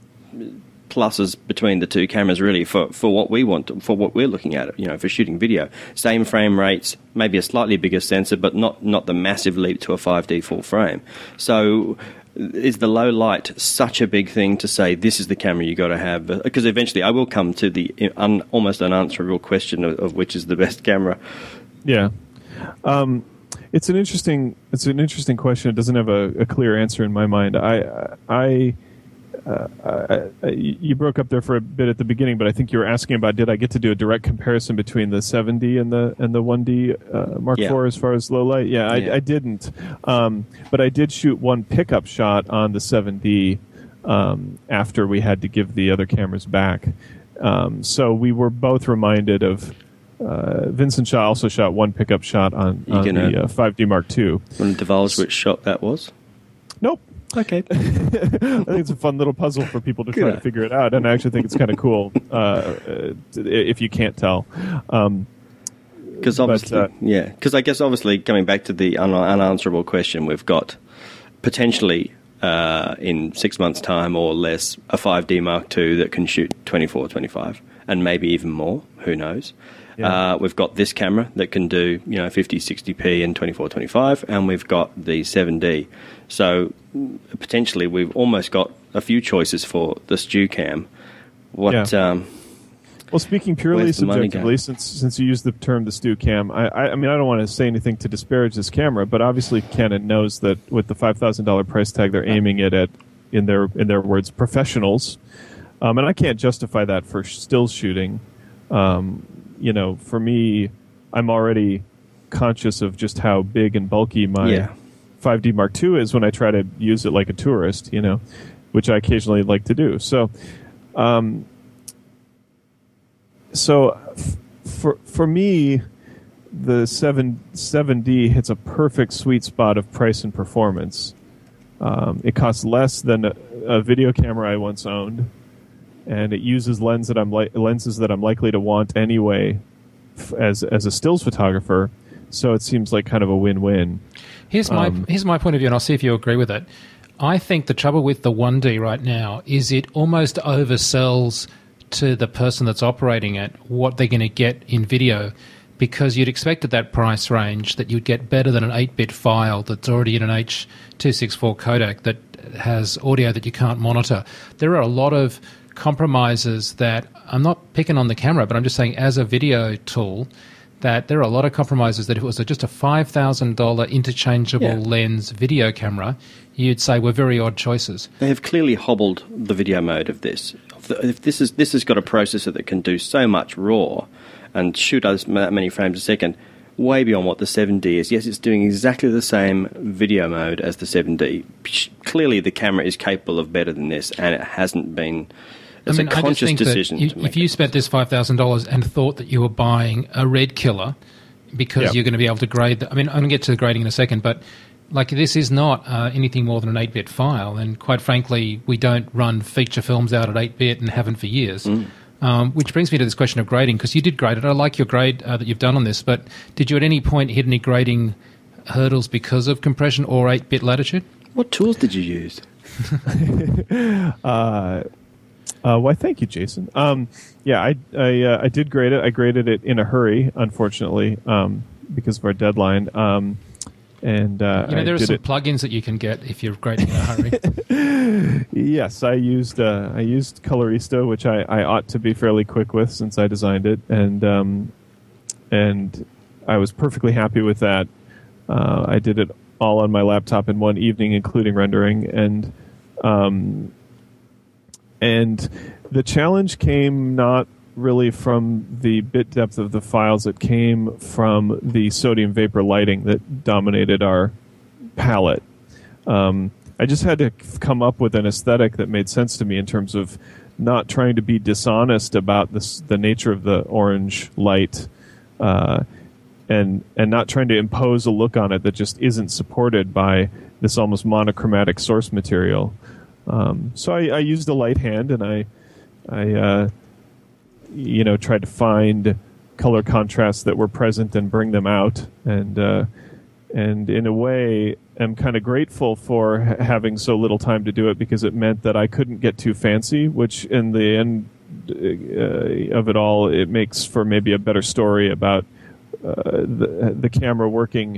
pluses between the two cameras really for, for what we want, for what we're looking at, you know, for shooting video. Same frame rates, maybe a slightly bigger sensor, but not, not the massive leap to a five D full frame. So is the low light such a big thing to say this is the camera you got to have? Because eventually I will come to the un, almost unanswerable question of, of which is the best camera. Yeah. Um, It's an interesting. It's an interesting question. It doesn't have a, a clear answer in my mind. I, I, uh, I, I, you broke up there for a bit at the beginning, but I think you were asking about did I get to do a direct comparison between the seven D and the and the one D uh, Mark yeah. four as far as low light? Yeah, I, yeah. I didn't. Um, but I did shoot one pickup shot on the seven D um, after we had to give the other cameras back. Um, so we were both reminded of. Uh, Vincent Shaw also shot one pickup shot on, on the uh, five D Mark two. Want to divulge which shot that was? Nope. Okay. I think it's a fun little puzzle for people to try Good. to figure it out, and I actually think it's kind of cool uh, if you can't tell. Um, Because obviously, but, uh, yeah. Because I guess obviously coming back to the un- unanswerable question, we've got potentially uh, in six months' time or less a five D Mark two that can shoot twenty-four, twenty-five, and maybe even more. Who knows? Yeah. Uh, we've got this camera that can do, you know, fifty, sixty p and twenty-four, twenty-five, and we've got the seven D. So potentially we've almost got a few choices for the Stu Cam. What? Yeah. Um, well, speaking purely subjectively, since since you used the term the Stu Cam, I, I, I mean I don't want to say anything to disparage this camera, but obviously Canon knows that with the five thousand dollars price tag, they're aiming it at, in their in their words, professionals, um, and I can't justify that for still shooting. Um, You know, for me, I'm already conscious of just how big and bulky my yeah. five D Mark two is when I try to use it like a tourist, you know, which I occasionally like to do. So, um, so f- for for me, the seven seven D hits a perfect sweet spot of price and performance. Um, it costs less than a, a video camera I once owned. And it uses lens that I'm li- lenses that I'm likely to want anyway, f- as as a stills photographer. So it seems like kind of a win-win. Here's my Um, here's my point of view, and I'll see if you agree with it. I think the trouble with the one D right now is it almost oversells to the person that's operating it what they're going to get in video, because you'd expect at that price range that you'd get better than an eight-bit file that's already in an H two sixty-four codec that has audio that you can't monitor. There are a lot of compromises that I'm not picking on the camera, but I'm just saying as a video tool that there are a lot of compromises that if it was a, just a five thousand dollars interchangeable Yeah. lens video camera, you'd say were very odd choices. They have clearly hobbled the video mode of this. If this is this has got a processor that can do so much raw and shoot us that many frames a second, way beyond what the seven D is. Yes, it's doing exactly the same video mode as the seven D. Clearly, the camera is capable of better than this, and it hasn't been. It's I mean, a conscious I just think decision that you, to make if you it. spent this five thousand dollars and thought that you were buying a red killer because Yep. you're going to be able to grade the, I mean, I'm going to get to the grading in a second, but like this is not uh, anything more than an eight bit file, and quite frankly, we don't run feature films out at eight bit and haven't for years. Mm. Um, which brings me to this question of grading, because you did grade it. I like your grade uh, that you've done on this, but did you at any point hit any grading hurdles because of compression or eight bit latitude? What tools did you use? Uh, uh, why, thank you, Jason. Um, yeah, I I, uh, I did grade it. I graded it in a hurry, unfortunately, um, because of our deadline. Um, and uh, You know, I there are did some it. plugins that you can get if you're grading in a hurry. Yes, I used uh, I used Colorista, which I, I ought to be fairly quick with since I designed it, and um, and I was perfectly happy with that. Uh, I did it all on my laptop in one evening, including rendering, and um, and the challenge came not really from the bit depth of the files; it came from the sodium vapor lighting that dominated our palette. Um, I just had to come up with an aesthetic that made sense to me in terms of not trying to be dishonest about this, the nature of the orange light, uh, and and not trying to impose a look on it that just isn't supported by this almost monochromatic source material. Um, so I, I used a light hand, and I, I, uh, you know, tried to find color contrasts that were present and bring them out, and uh, and in a way, am kind of grateful for ha- having so little time to do it, because it meant that I couldn't get too fancy, which in the end uh, of it all, it makes for maybe a better story about uh, the, the camera working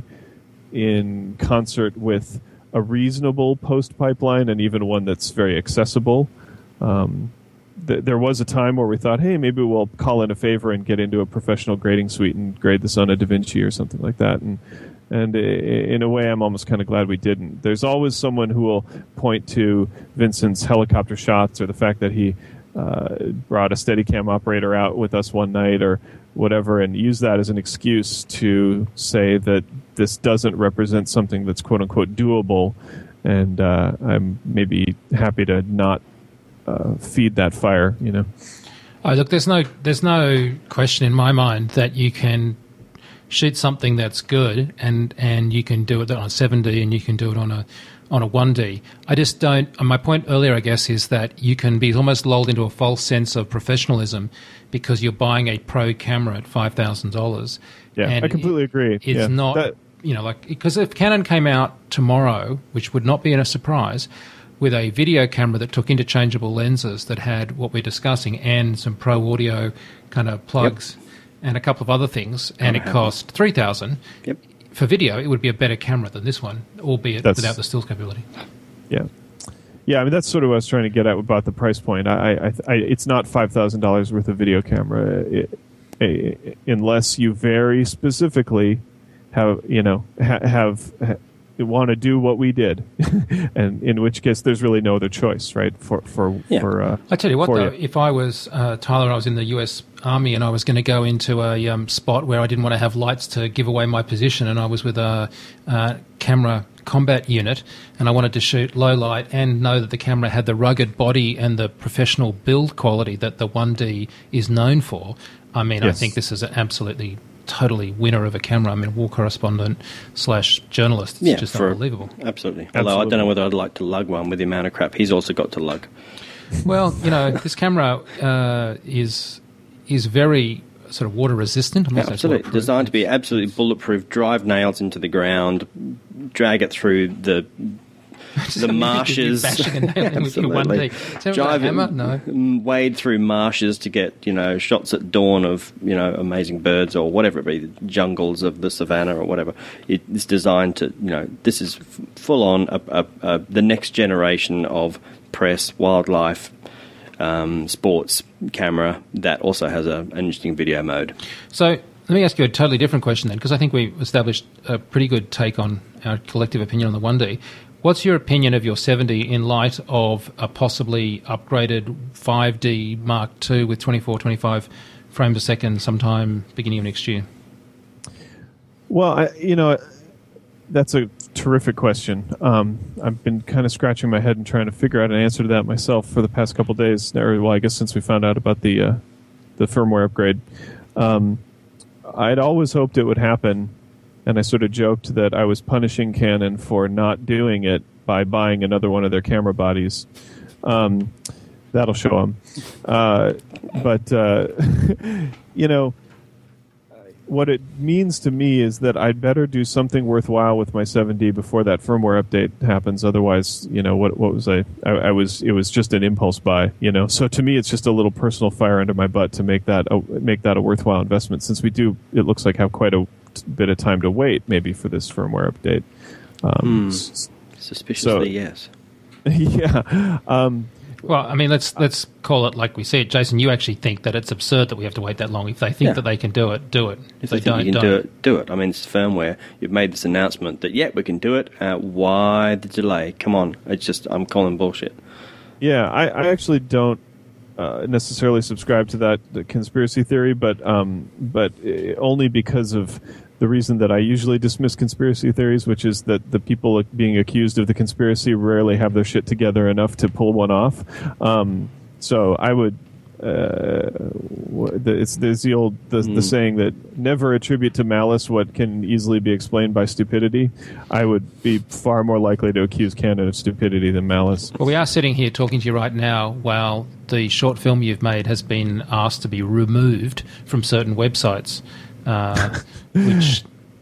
in concert with a reasonable post pipeline, and even one that's very accessible. Um, th- there was a time where we thought, hey, maybe we'll call in a favor and get into a professional grading suite and grade this on a DaVinci or something like that. And And in a way, I'm almost kind of glad we didn't. There's always someone who will point to Vincent's helicopter shots, or the fact that he uh, brought a Steadicam operator out with us one night, or whatever, and use that as an excuse to say that this doesn't represent something that's quote-unquote doable. And uh, I'm maybe happy to not uh, feed that fire, you know. Oh, look, there's no, there's no question in my mind that you can shoot something that's good, and, and you can do it on a seven D and you can do it on a on a one D. I just don't. And my point earlier, I guess, is that you can be almost lulled into a false sense of professionalism because you're buying a pro camera at five thousand dollars. Yeah, and I completely it, agree. It's yeah, not, that, you know, like, because if Canon came out tomorrow, which would not be a surprise, with a video camera that took interchangeable lenses that had what we're discussing and some pro audio kind of plugs. Yep. And a couple of other things, and it cost three thousand dollars. Yep. For video, it would be a better camera than this one, albeit That's, without the stills capability. Yeah, yeah. I mean, that's sort of what I was trying to get at about the price point. I, I, I it's not five thousand dollars worth of video camera, it, it, unless you very specifically have, you know, ha, have. Ha, want to do what we did, and in which case there's really no other choice, right? For for yeah. for. Uh, I tell you what, though, you. if I was uh, Tyler, and I was in the U S Army, and I was going to go into a um, spot where I didn't want to have lights to give away my position, and I was with a, a camera combat unit, and I wanted to shoot low light and know that the camera had the rugged body and the professional build quality that the one D is known for. I mean, yes. I think this is an absolutely totally winner of a camera. I mean, war correspondent slash journalist. It's yeah, just for, unbelievable. Absolutely. Although absolutely. I don't know whether I'd like to lug one with the amount of crap he's also got to lug. Well, you know, this camera uh, is is very sort of water resistant. I'm Yeah, absolutely. Designed to be absolutely bulletproof, drive nails into the ground, drag it through the the marshes. Bashing a nail in with your one D. Drive a hammer? it, No. wade through marshes to get, you know, shots at dawn of, you know, amazing birds or whatever it be, the jungles of the savannah or whatever. It's designed to, you know, this is f- full on a, a, a, the next generation of press, wildlife, um, sports camera that also has a, an interesting video mode. So let me ask you a totally different question then, because I think we've established a pretty good take on our collective opinion on the one D. What's your opinion of your seven D in light of a possibly upgraded five D Mark two with twenty-four, twenty-five frames a second sometime beginning of next year? Well, I, you know, that's a terrific question. Um, I've been kind of scratching my head and trying to figure out an answer to that myself for the past couple of days. Or, well, I guess since we found out about the uh, the firmware upgrade. Um, I'd always hoped it would happen, and I sort of joked that I was punishing Canon for not doing it by buying another one of their camera bodies. Um, that'll show them. Uh, but, uh, you know, what it means to me is that I'd better do something worthwhile with my seven D before that firmware update happens. Otherwise, you know, what what was I, I? I was it was just an impulse buy, you know. So to me, it's just a little personal fire under my butt to make that a, make that a worthwhile investment. Since we do, it looks like have quite a bit of time to wait, maybe for this firmware update. Um, mm. Suspiciously, so, yes. Yeah. Um, Well, I mean, let's let's call it like we said, Jason. You actually think that it's absurd that we have to wait that long. If they think yeah. that they can do it, do it. If, if they, they don't, think you can don't. do it, do it. I mean, it's firmware. You've made this announcement that yeah, we can do it. Uh, why the delay? Come on, it's just I'm calling bullshit. Yeah, I, I actually don't uh, necessarily subscribe to that the conspiracy theory, but um, but only because of the reason that I usually dismiss conspiracy theories, which is that the people being accused of the conspiracy rarely have their shit together enough to pull one off. Um, so I would, uh, it's there's the old the, mm. the saying that never attribute to malice what can easily be explained by stupidity. I would be far more likely to accuse Canon of stupidity than malice. Well, we are sitting here talking to you right now while the short film you've made has been asked to be removed from certain websites. Uh, which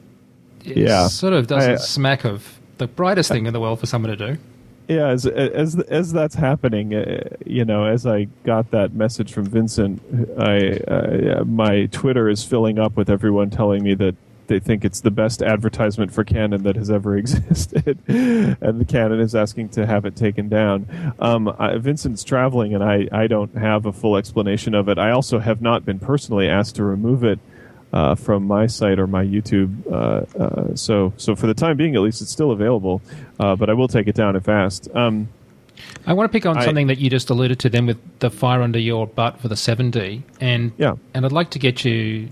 yeah. sort of doesn't I, smack of the brightest thing in the world for someone to do. Yeah, as as as that's happening, uh, you know, as I got that message from Vincent, I uh, my Twitter is filling up with everyone telling me that they think it's the best advertisement for Canon that has ever existed, and the Canon is asking to have it taken down. Um, I, Vincent's traveling, and I, I don't have a full explanation of it. I also have not been personally asked to remove it Uh, from my site or my YouTube, uh, uh, so so for the time being, at least, it's still available. Uh, but I will take it down if asked. Um, I want to pick on I, something that you just alluded to, then, with the fire under your butt for the seven D, and yeah. and I'd like to get you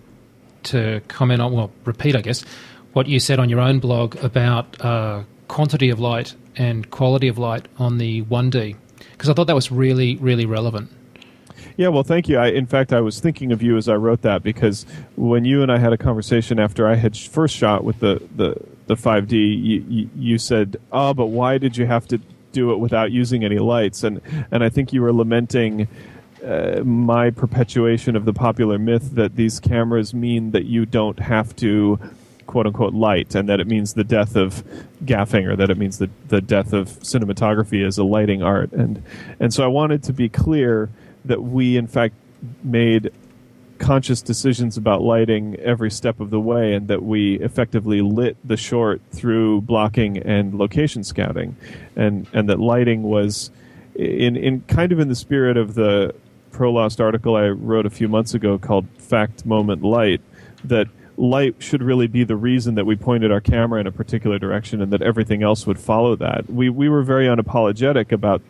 to comment on, well, repeat, I guess, what you said on your own blog about uh, quantity of light and quality of light on the one D, because I thought that was really, really relevant. Yeah, well, thank you. I, in fact, I was thinking of you as I wrote that, because when you and I had a conversation after I had first shot with the, the, the five D, you, you, you said, oh, but why did you have to do it without using any lights? And, and I think you were lamenting uh, my perpetuation of the popular myth that these cameras mean that you don't have to, quote-unquote, light, and that it means the death of gaffing, or that it means the, the death of cinematography as a lighting art. And, and so I wanted to be clear that we, in fact, made conscious decisions about lighting every step of the way, and that we effectively lit the short through blocking and location scouting, and and that lighting was in in kind of in the spirit of the ProLost article I wrote a few months ago called Fact Moment Light, that light should really be the reason that we pointed our camera in a particular direction, and that everything else would follow that. We we were very unapologetic about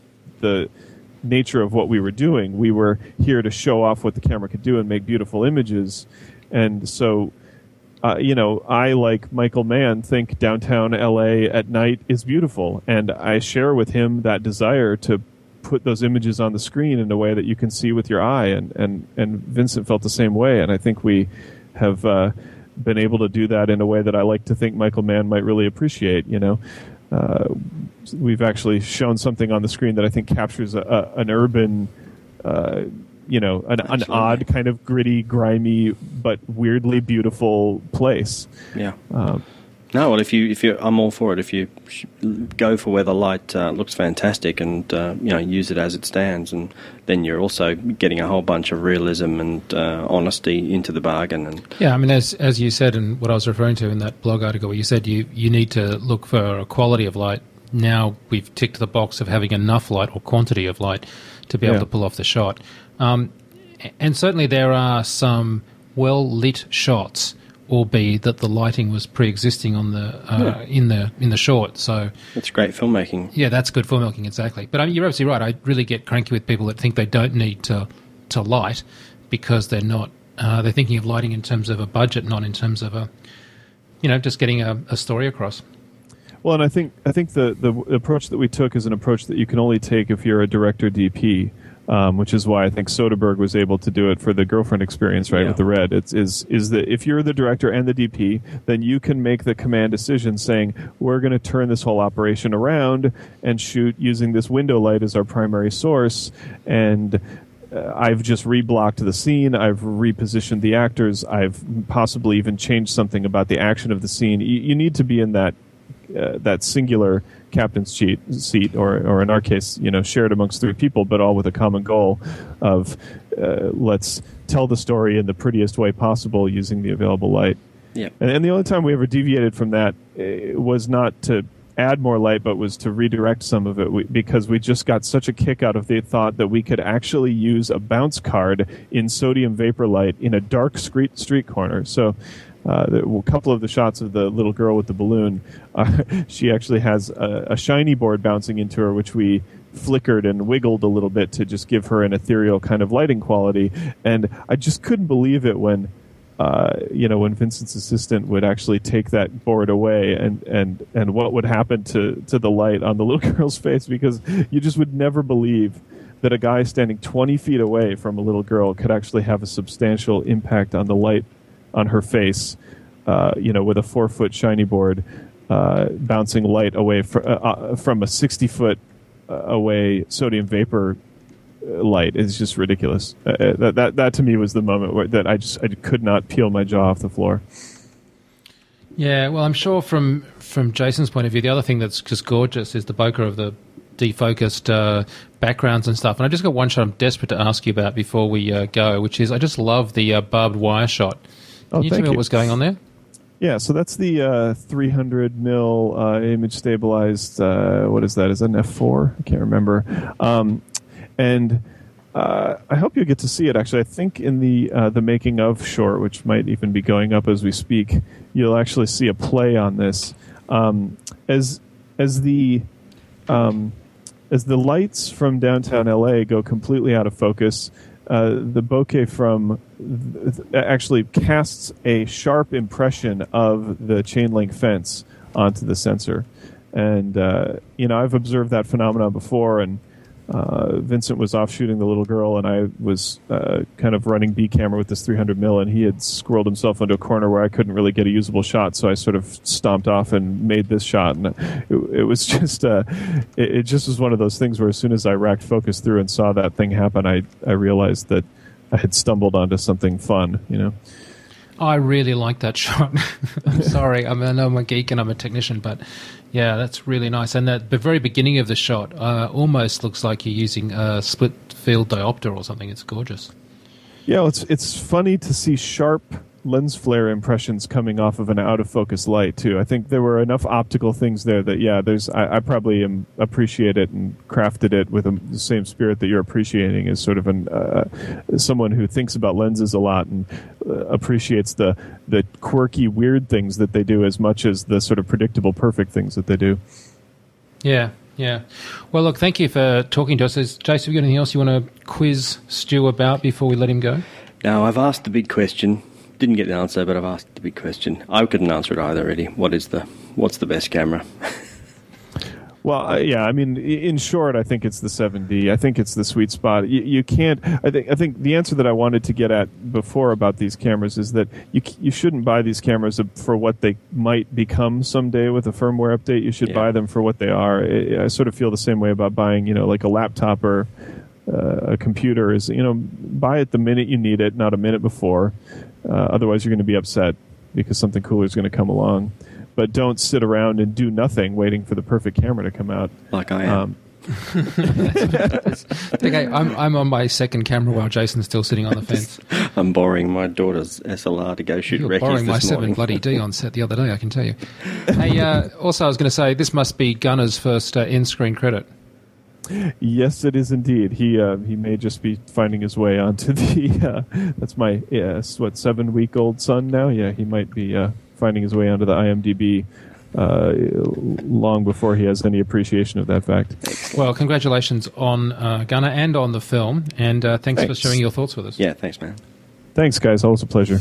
the nature of what we were doing. We were here to show off what the camera could do and make beautiful images. And so, uh, you know, I, like Michael Mann, think downtown L A at night is beautiful. And I share with him that desire to put those images on the screen in a way that you can see with your eye. And, and, and Vincent felt the same way. And I think we have uh, been able to do that in a way that I like to think Michael Mann might really appreciate, you know. Uh, we've actually shown something on the screen that I think captures a, a, an urban, uh, you know, an, an odd kind of gritty, grimy, but weirdly beautiful place. Yeah. Um, no, well, if you if you, I'm all for it. If you go for where the light uh, looks fantastic, and uh, you know, use it as it stands, and then you're also getting a whole bunch of realism and uh, honesty into the bargain. And yeah, I mean, as as you said, and what I was referring to in that blog article, where you said you you need to look for a quality of light. Now we've ticked the box of having enough light, or quantity of light, to be able yeah. to pull off the shot. Um, and certainly there are some well lit shots, or B, that the lighting was pre-existing on the uh, yeah. in the in the short. So that's great filmmaking. Yeah, that's good filmmaking, exactly. But I mean, you're absolutely right. I really get cranky with people that think they don't need to to light because they're not. Uh, they're thinking of lighting in terms of a budget, not in terms of a, you know, just getting a, a story across. Well, and I think I think the the approach that we took is an approach that you can only take if you're a director D P. Um, which is why I think Soderbergh was able to do it for the Girlfriend Experience, right, yeah. with the Red. It's is is that if you're the director and the D P, then you can make the command decision saying, we're going to turn this whole operation around and shoot using this window light as our primary source, and uh, I've just reblocked the scene, I've repositioned the actors, I've possibly even changed something about the action of the scene. You, you need to be in that uh, that singular captain's seat, seat, or, or in our case, you know, shared amongst three people, but all with a common goal of uh, let's tell the story in the prettiest way possible using the available light. Yeah. And, and the only time we ever deviated from that uh, was not to add more light, but was to redirect some of it we, because we just got such a kick out of the thought that we could actually use a bounce card in sodium vapor light in a dark street, street corner. So Uh, the, a couple of the shots of the little girl with the balloon, uh, she actually has a, a shiny board bouncing into her, which we flickered and wiggled a little bit to just give her an ethereal kind of lighting quality. And I just couldn't believe it when, uh, you know, when Vincent's assistant would actually take that board away and, and, and what would happen to, to the light on the little girl's face, because you just would never believe that a guy standing twenty feet away from a little girl could actually have a substantial impact on the light on her face, uh, you know, with a four-foot shiny board uh, bouncing light away fr- uh, uh, from a sixty-foot uh, away sodium vapor light is just ridiculous. Uh, that, that that to me was the moment where, that I just I could not peel my jaw off the floor. Yeah, well, I'm sure from from Jason's point of view, the other thing that's just gorgeous is the bokeh of the defocused uh, backgrounds and stuff. And I just got one shot I'm desperate to ask you about before we uh, go, which is I just love the uh, barbed wire shot. Can oh, you tell me you. what was going on there? Yeah, so that's the uh, three hundred mil uh, image stabilized. Uh, what is that? Is that an F four? I can't remember. Um, and uh, I hope you get to see it. Actually, I think in the uh, the making of short, which might even be going up as we speak, you'll actually see a play on this. Um, as as the um, as the lights from downtown L A go completely out of focus, uh, the bokeh from th- actually casts a sharp impression of the chain link fence onto the sensor. And, uh, you know, I've observed that phenomenon before, and uh, Vincent was off shooting the little girl, and I was uh, kind of running B camera with this three hundred mil, and he had squirreled himself into a corner where I couldn't really get a usable shot, so I sort of stomped off and made this shot. And it, it was just, uh, it, it just was one of those things where as soon as I racked focus through and saw that thing happen, I, I realized that I had stumbled onto something fun, you know. I really like that shot. I'm sorry, I mean, I know I'm a geek and I'm a technician, but yeah, that's really nice. And at the very beginning of the shot uh, almost looks like you're using a split field diopter or something. It's gorgeous. Yeah, well, it's it's funny to see sharp lens flare impressions coming off of an out of focus light too. I think there were enough optical things there that yeah, there's I, I probably am appreciate it and crafted it with a, the same spirit that you're appreciating as sort of an uh, someone who thinks about lenses a lot and uh, appreciates the the quirky weird things that they do as much as the sort of predictable perfect things that they do. Yeah. Yeah. Well, look, thank you for talking to us. Is, Jason, have you got anything else you want to quiz Stu about before we let him go? No, I've asked the big question. Didn't get the answer, but I've asked the big question. I couldn't answer it either, really. What is the what's the best camera? Well, uh, yeah, I mean, in short, I think it's the seven D. I think it's the sweet spot. You, you can't. I think. I think the answer that I wanted to get at before about these cameras is that you you shouldn't buy these cameras for what they might become someday with a firmware update. You should yeah. buy them for what they are. I, I sort of feel the same way about buying, you know, like a laptop or uh, a computer. Is you know, buy it the minute you need it, not a minute before. Uh, otherwise, you're going to be upset because something cooler is going to come along. But don't sit around and do nothing waiting for the perfect camera to come out. Like I am. Um, okay, I'm, I'm on my second camera while Jason's still sitting on the fence. I'm borrowing my daughter's S L R to go shoot You're recce's borrowing my this seven morning. bloody D on set the other day, I can tell you. Hey, uh, also I was going to say, this must be Gunner's first uh, in-screen credit. Yes, it is indeed. He uh, he may just be finding his way onto the. Uh, that's my yeah, what seven week old son now. Yeah, he might be uh, finding his way onto the I M D B uh, long before he has any appreciation of that fact. Well, congratulations on uh, Gunnar and on the film, and uh, thanks, thanks for sharing your thoughts with us. Yeah, thanks, man. Thanks, guys. Always a pleasure.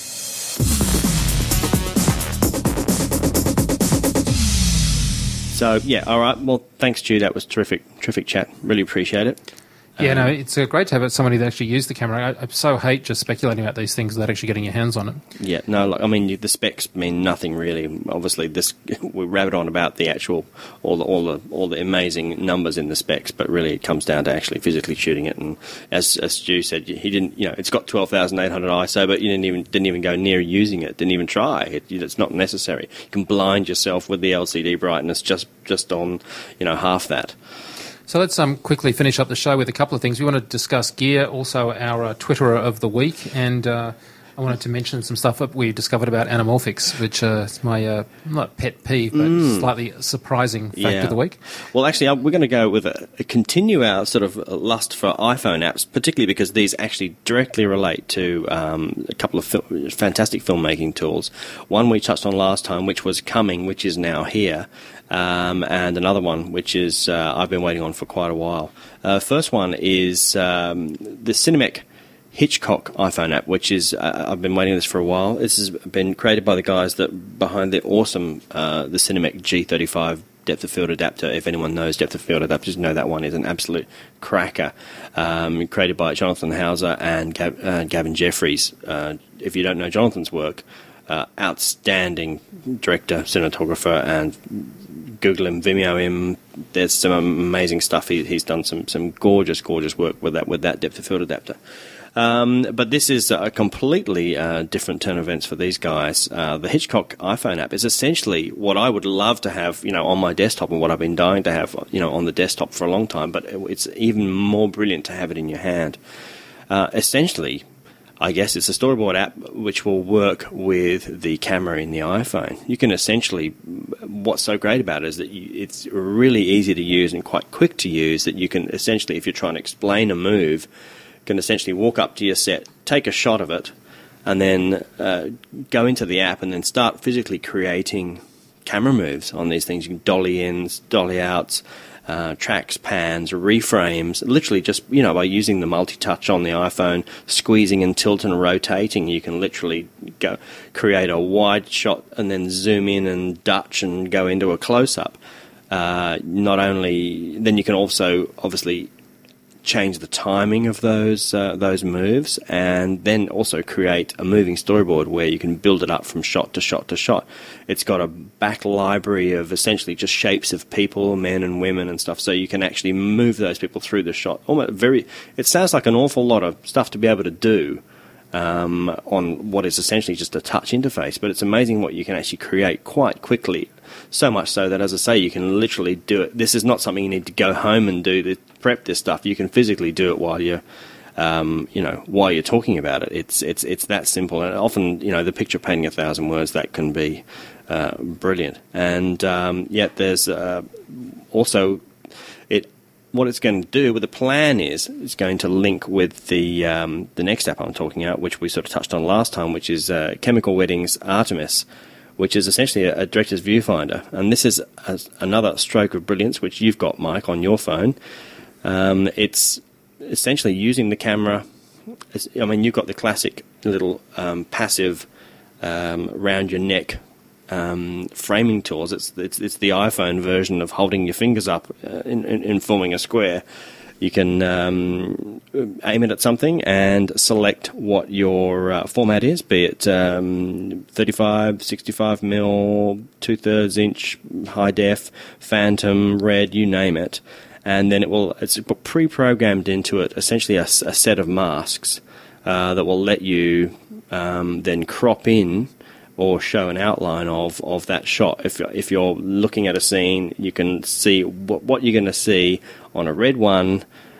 So, yeah, all right. Well, thanks, Stu. That was terrific, terrific chat. Really appreciate it. Yeah, um, no, it's uh, great to have somebody that actually used the camera. I, I so hate just speculating about these things without actually getting your hands on it. Yeah, no, like, I mean, the specs mean nothing really. Obviously, this we rabbit on about the actual, all the all the all the amazing numbers in the specs, but really it comes down to actually physically shooting it. And as as Stu said, he didn't, you know, it's got twelve thousand eight hundred I S O, but you didn't even didn't even go near using it. Didn't even try. It, it's not necessary. You can blind yourself with the L C D brightness just just on, you know, half that. So let's um, quickly finish up the show with a couple of things. We want to discuss gear, also our uh, Twitterer of the week, and uh, I wanted to mention some stuff that we discovered about anamorphics, which uh, is my uh, not pet peeve, but mm. slightly surprising fact yeah. of the week. Well, actually, we're going to go with a, a continue our sort of lust for iPhone apps, particularly because these actually directly relate to um, a couple of fil- fantastic filmmaking tools. One we touched on last time, which was coming, which is now here. Um, and another one, which is uh, I've been waiting on for quite a while. Uh, first one is um, the Cinemac Hitchcock iPhone app, which is uh, I've been waiting on this for a while. This has been created by the guys that behind the awesome uh, the Cinemac G thirty-five depth of field adapter. If anyone knows depth of field adapters, you know that one is an absolute cracker. Um, created by Jonathan Hauser and Gav- uh, Gavin Jeffries. Uh, if you don't know Jonathan's work, uh, outstanding director, cinematographer, and Google him, Vimeo him. There's some amazing stuff. He, he's done some, some gorgeous, gorgeous work with that with that depth of field adapter. Um, but this is a completely uh, different turn of events for these guys. Uh, the Hitchcock iPhone app is essentially what I would love to have, you know, on my desktop, and what I've been dying to have, you know, on the desktop for a long time. But it's even more brilliant to have it in your hand. Uh, essentially, I guess it's a storyboard app which will work with the camera in the iPhone. You can essentially, what's so great about it is that you, it's really easy to use and quite quick to use, that you can essentially, if you're trying to explain a move, can essentially walk up to your set, take a shot of it, and then uh, go into the app and then start physically creating camera moves on these things. You can dolly ins, dolly outs, Uh, tracks, pans, reframes, literally just, you know, by using the multi-touch on the iPhone, squeezing and tilt and rotating, you can literally go create a wide shot and then zoom in and Dutch and go into a close-up. Uh, not only, then you can also obviously change the timing of those uh, those moves, and then also create a moving storyboard where you can build it up from shot to shot to shot. It's got a back library of essentially just shapes of people, men and women and stuff, so you can actually move those people through the shot. Almost very. It sounds like an awful lot of stuff to be able to do um, on what is essentially just a touch interface, but it's amazing what you can actually create quite quickly. So much so that, as I say, you can literally do it. This is not something you need to go home and do to prep this stuff. You can physically do it while you're, um, you know, while you're talking about it. It's it's it's that simple. And often, you know, the picture painting a thousand words, that can be uh, brilliant. And um, yet, there's uh, also it. What it's going to do, what the plan is, it's going to link with the um, the next app I'm talking about, which we sort of touched on last time, which is uh, Chemical Weddings Artemis, which is essentially a, a director's viewfinder. And this is a, another stroke of brilliance, which you've got, Mike, on your phone. Um, it's essentially using the camera. I mean, you've got the classic little um, passive um, round your neck um, framing tools. It's, it's it's the iPhone version of holding your fingers up uh, in, in, in forming a square. You can um, aim it at something and select what your uh, format is, be it um, thirty-five, sixty-five mil, two-thirds inch, high def, phantom, red, you name it. And then it will, it's pre-programmed into it essentially a, a set of masks uh, that will let you um, then crop in or show an outline of, of that shot. If, if you're looking at a scene, you can see what, what you're going to see on a red one,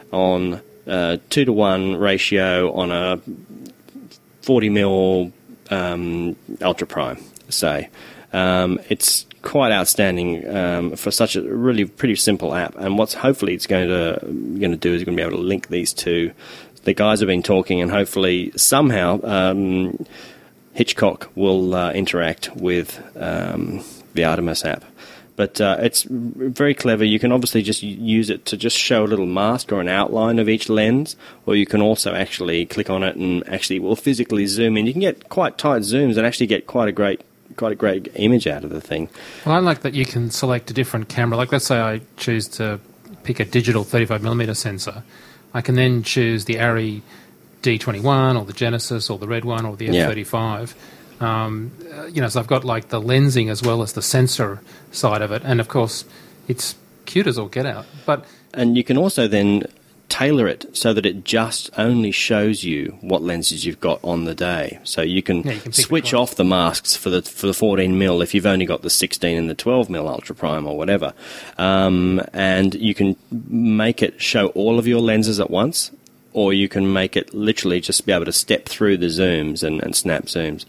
on a two to one ratio, on a forty mil um, ultra prime, say. Um, it's quite outstanding um, for such a really pretty simple app. And what's hopefully it's going to going to do is going to be able to link these two. The guys have been talking, and hopefully somehow um, Hitchcock will uh, interact with um, the Artemis app. But uh, it's very clever. You can obviously just use it to just show a little mask or an outline of each lens, or you can also actually click on it and actually will physically zoom in. You can get quite tight zooms and actually get quite a great quite a great image out of the thing. Well, I like that you can select a different camera. Like, let's say I choose to pick a digital thirty-five millimeter sensor. I can then choose the Arri D twenty-one or the Genesis or the red one or the F thirty-five. Yeah. Um, you know, so I've got like the lensing as well as the sensor side of it. And of course, it's cute as all get out. But and you can also then tailor it so that it just only shows you what lenses you've got on the day. So you can, yeah, you can switch off the masks for the for the fourteen mil if you've only got the sixteen and the twelve mil ultra prime or whatever, um, and you can make it show all of your lenses at once, or you can make it literally just be able to step through the zooms and, and snap zooms.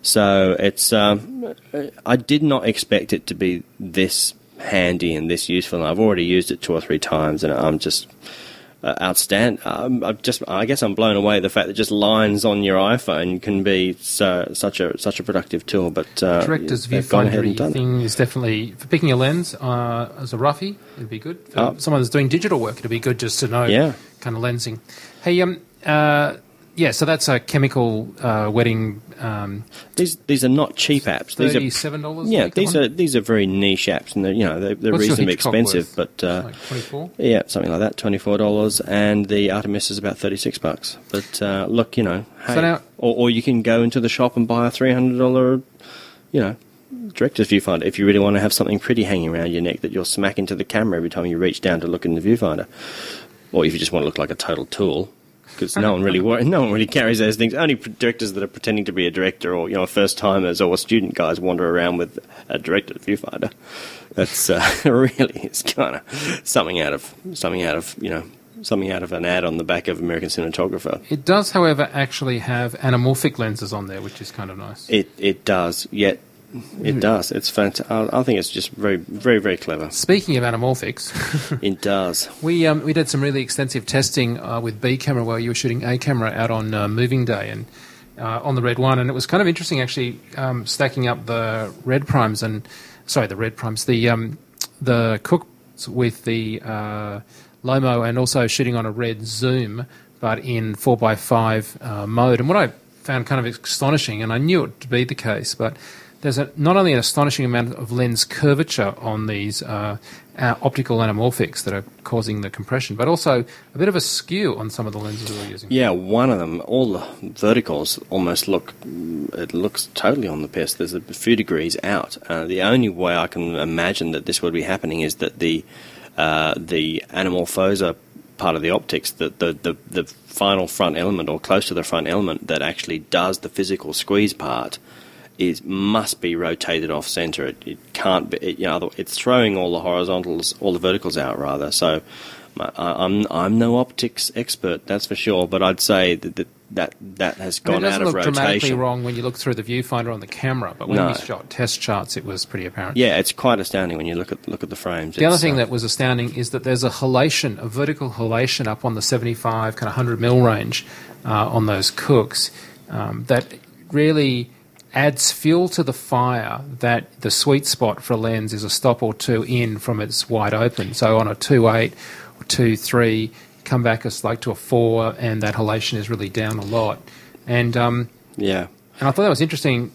So it's um, I did not expect it to be this handy and this useful, and I've already used it two or three times, and I'm just Uh, outstanding. Um, I've just, I guess I'm blown away at the fact that just lines on your iPhone can be so, such a such a productive tool. But uh, Director's viewfinder thing is definitely for picking a lens uh, as a roughie. It'd be good. For oh. someone that's doing digital work, it'd be good just to know yeah. kind of lensing. Hey, um, uh, yeah. So that's a chemical uh, wetting. Um, these these are not cheap apps. These Thirty-seven dollars. Yeah, these are these are very niche apps, and they're, you know they're, they're reasonably expensive. Worth? But uh, like twenty-four. Yeah, something like that. Twenty-four dollars, and the Artemis is about thirty-six bucks. But uh, look, you know, hey, so now, or, or you can go into the shop and buy a three hundred dollar, you know, director's viewfinder if you really want to have something pretty hanging around your neck that you'll smack into the camera every time you reach down to look in the viewfinder, or if you just want to look like a total tool. Because no one really no one really carries those things. Only directors that are pretending to be a director, or you know, first timers or student guys wander around with a director's viewfinder. That's uh, really it's kind of something out of something out of you know something out of an ad on the back of American Cinematographer. It does, however, actually have anamorphic lenses on there, which is kind of nice. It it does. Yet it does. It's fantastic. I think it's just very, very, very clever. Speaking of anamorphics, it does. We um, we did some really extensive testing uh, with B camera while you were shooting A camera out on uh, moving day and uh, on the Red One, and it was kind of interesting actually um, stacking up the red primes and sorry the red primes the um, the Cooks with the uh, Lomo and also shooting on a red zoom, but in four by five uh, mode. And what I found kind of astonishing, and I knew it to be the case, but there's a, not only an astonishing amount of lens curvature on these uh, uh, optical anamorphics that are causing the compression, but also a bit of a skew on some of the lenses that we're using. Yeah, one of them, all the verticals almost look, it looks totally on the piss. There's a few degrees out. Uh, the only way I can imagine that this would be happening is that the uh, the anamorphosa part of the optics, the, the, the, the final front element or close to the front element that actually does the physical squeeze part, is must be rotated off center. It, it can't be. It, you know, it's throwing all the horizontals, all the verticals out rather. So, I, I'm I'm no optics expert, that's for sure. But I'd say that that that, that has gone out of rotation. It doesn't look dramatically wrong when you look through the viewfinder on the camera, but when no. we shot test charts, it was pretty apparent. Yeah, it's quite astounding when you look at look at the frames. The it's, other thing uh, that was astounding is that there's a halation, a vertical halation up on the seventy-five kind of one hundred mil range uh, on those Cooks um, that really adds fuel to the fire that the sweet spot for a lens is a stop or two in from its wide open. So on a two eight or two three, come back as like to a four, and that halation is really down a lot. And um, yeah, and I thought that was interesting,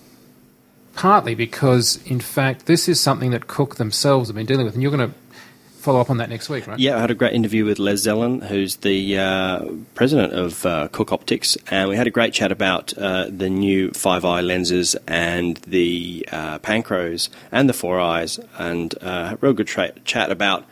partly because in fact this is something that Cook themselves have been dealing with, and you're going to follow up on that next week, right? Yeah, I had a great interview with Les Zellen, who's the uh, president of uh, Cook Optics, and we had a great chat about uh, the new five eye lenses and the uh, Pancros and the four eyes, and uh, a real good tra- chat about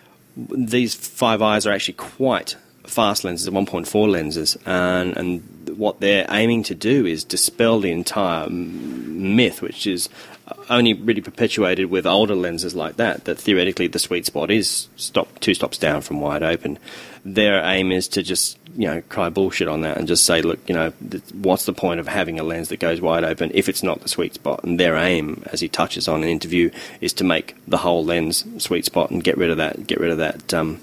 these five eyes are actually quite fast lenses, one point four lenses, and, and what they're aiming to do is dispel the entire myth, which is only really perpetuated with older lenses like that, that theoretically the sweet spot is stop two stops down from wide open. Their aim is to just, you know, cry bullshit on that and just say, look, you know, th- what's the point of having a lens that goes wide open if it's not the sweet spot? And their aim, as he touches on in an interview, is to make the whole lens sweet spot and get rid of that, get rid of that, um,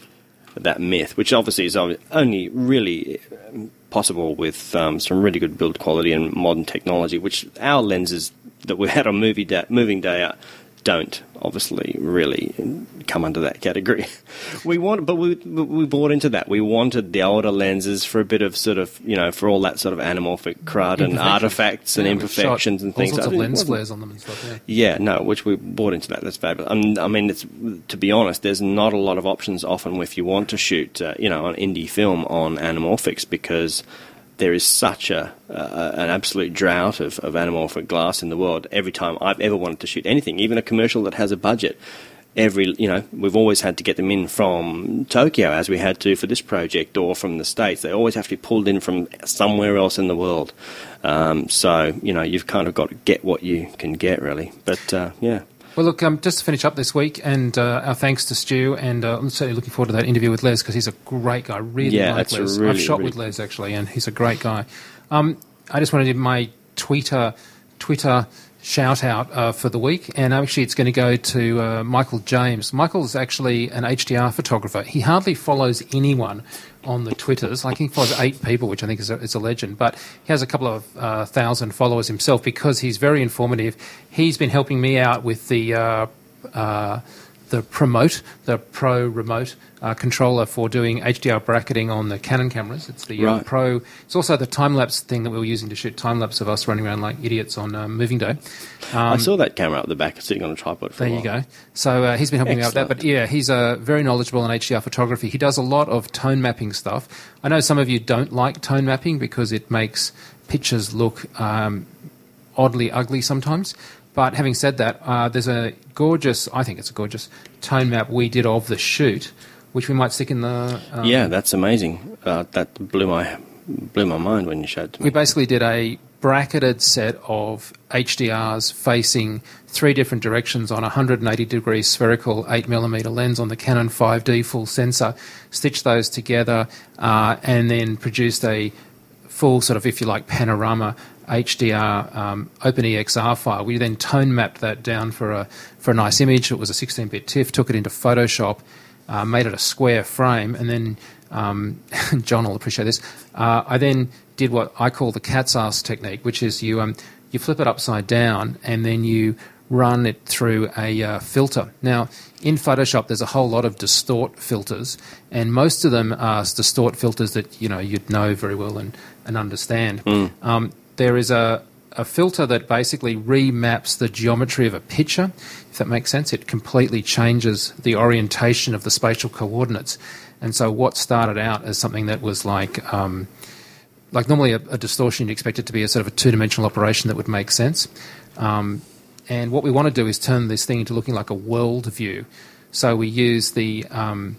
that myth, which obviously is only really possible with um, some really good build quality and modern technology, which our lenses that we had on movie da- moving day are, don't obviously really come under that category. We want, but we we bought into that. We wanted the older lenses for a bit of sort of, you know, for all that sort of anamorphic crud and artifacts and yeah, imperfections and things. All sorts I of mean, lens flares on them and stuff. Yeah. Yeah, no, which we bought into that. That's fabulous. Um, I mean, it's, to be honest, there's not a lot of options often if you want to shoot, uh, you know, an indie film on anamorphics, because there is such a uh, an absolute drought of, of anamorphic glass in the world. Every time I've ever wanted to shoot anything, even a commercial that has a budget, every you know we've always had to get them in from Tokyo, as we had to for this project, or from the States. They always have to be pulled in from somewhere else in the world. Um, so you know you've kind of got to get what you can get, really. But uh, yeah. Well, look, um, just to finish up this week, and uh, our thanks to Stu, and uh, I'm certainly looking forward to that interview with Les, because he's a great guy. Really yeah, like Les. Really, I've shot really with Les, actually, and he's a great guy. Um, I just wanted to give my Twitter, Twitter shout-out uh, for the week, and actually it's going to go to uh, Michael James. Michael's actually an H D R photographer. He hardly follows anyone on the Twitters. Like, he follows eight people, which I think is a, is a legend, but he has a couple of uh, thousand followers himself because he's very informative. He's been helping me out with the uh, uh, the Promote, the Pro Remote uh, controller for doing H D R bracketing on the Canon cameras. It's the right. uh, Pro. It's also the time-lapse thing that we were using to shoot time-lapse of us running around like idiots on uh, moving day. Um, I saw that camera up the back sitting on a tripod for There a you while. go. So uh, he's been helping Excellent. me out with that. But yeah, he's uh, very knowledgeable in H D R photography. He does a lot of tone mapping stuff. I know some of you don't like tone mapping because it makes pictures look um, oddly ugly sometimes. But having said that, uh, there's a gorgeous, I think it's a gorgeous tone map we did of the shoot, which we might stick in the... Um, Yeah, that's amazing. Uh, that blew my blew my mind when you showed it to me. We basically did a bracketed set of H D Rs facing three different directions on a one hundred eighty degree spherical eight millimeter lens on the Canon five D full sensor, stitched those together, uh, and then produced a full sort of, if you like, panorama H D R um, OpenEXR file. We then tone mapped that down for a for a nice image. It was a sixteen bit TIFF, took it into Photoshop, uh, made it a square frame, and then um, John will appreciate this. Uh, I then did what I call the cat's ass technique, which is you um, you flip it upside down and then you run it through a uh, filter. Now, in Photoshop, there's a whole lot of distort filters, and most of them are distort filters that you know you'd know very well and, and understand. Mm. Um, there is a, a filter that basically remaps the geometry of a picture, if that makes sense. It completely changes the orientation of the spatial coordinates. And so what started out as something that was like, um, like normally a, a distortion, you'd expect it to be a sort of a two-dimensional operation that would make sense. Um, and what we want to do is turn this thing into looking like a world view. So we use the... Um,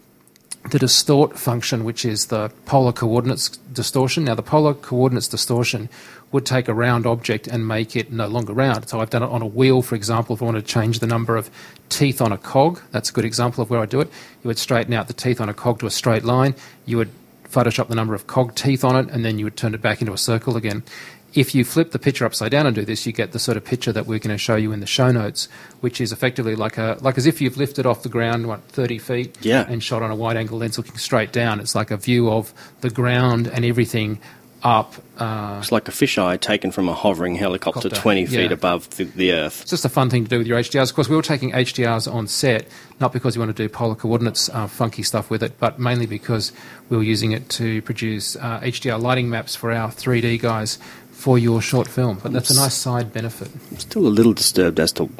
the distort function, which is the polar coordinates distortion. Now, the polar coordinates distortion would take a round object and make it no longer round. So I've done it on a wheel, for example. If I want to change the number of teeth on a cog, that's a good example of where I do it. You would straighten out the teeth on a cog to a straight line. You would Photoshop the number of cog teeth on it, and then you would turn it back into a circle again. If you flip the picture upside down and do this, you get the sort of picture that we're going to show you in the show notes, which is effectively like a like as if you've lifted off the ground, what, thirty feet, yeah. and shot on a wide-angle lens looking straight down. It's like a view of the ground and everything up. Uh, it's like a fisheye taken from a hovering helicopter Copter, twenty feet yeah. above the, the Earth. It's just a fun thing to do with your H D Rs. Of course, we were taking H D Rs on set, not because we want to do polar coordinates, uh, funky stuff with it, but mainly because we were using it to produce uh, H D R lighting maps for our three D guys for your short film. But that's a nice side benefit. I'm still a little disturbed as to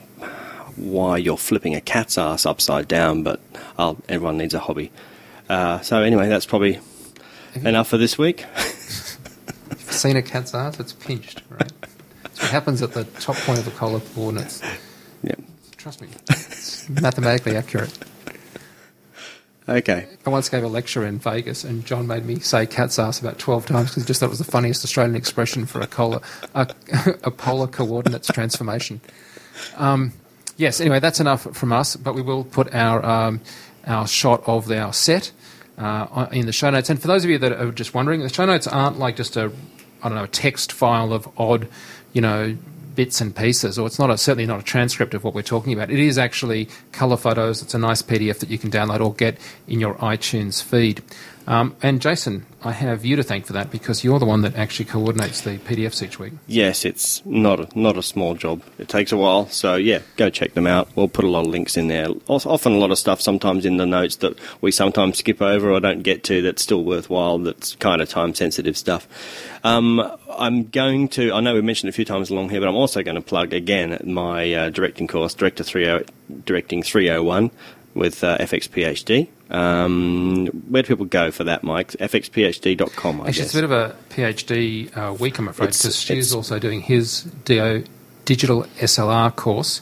why you're flipping a cat's ass upside down, but I'll, everyone needs a hobby. Uh, so anyway, that's probably enough for this week. Seen a cat's ass? It's pinched, right? That's what happens at the top point of the polar coordinates. Yeah. Trust me, it's mathematically accurate. Okay. I once gave a lecture in Vegas, and John made me say cat's ass about twelve times because he just thought it was the funniest Australian expression for a, polar, a, a polar coordinates transformation. Um, yes, anyway, that's enough from us, but we will put our um, our shot of our set uh, in the show notes. And for those of you that are just wondering, the show notes aren't like just a, I don't know, a text file of odd, you know, bits and pieces, or it's not a, certainly not a transcript of what we're talking about. It is actually colour photos. It's a nice P D F that you can download or get in your iTunes feed. Um, and Jason, I have you to thank for that because you're the one that actually coordinates the P D Fs each week. Yes, it's not a, not a small job. It takes a while. So, yeah, go check them out. We'll put a lot of links in there. Often a lot of stuff sometimes in the notes that we sometimes skip over or don't get to that's still worthwhile, that's kind of time-sensitive stuff. Um, I'm going to, I know we mentioned it a few times along here, but I'm also going to plug again my uh, directing course, Director three oh, Directing three oh one with uh, F X P H D. Um, where do people go for that, Mike? F X P H D dot com, I Actually, guess. it's a bit of a PhD uh, week, I'm afraid, because Stu's also doing his D O, digital S L R course.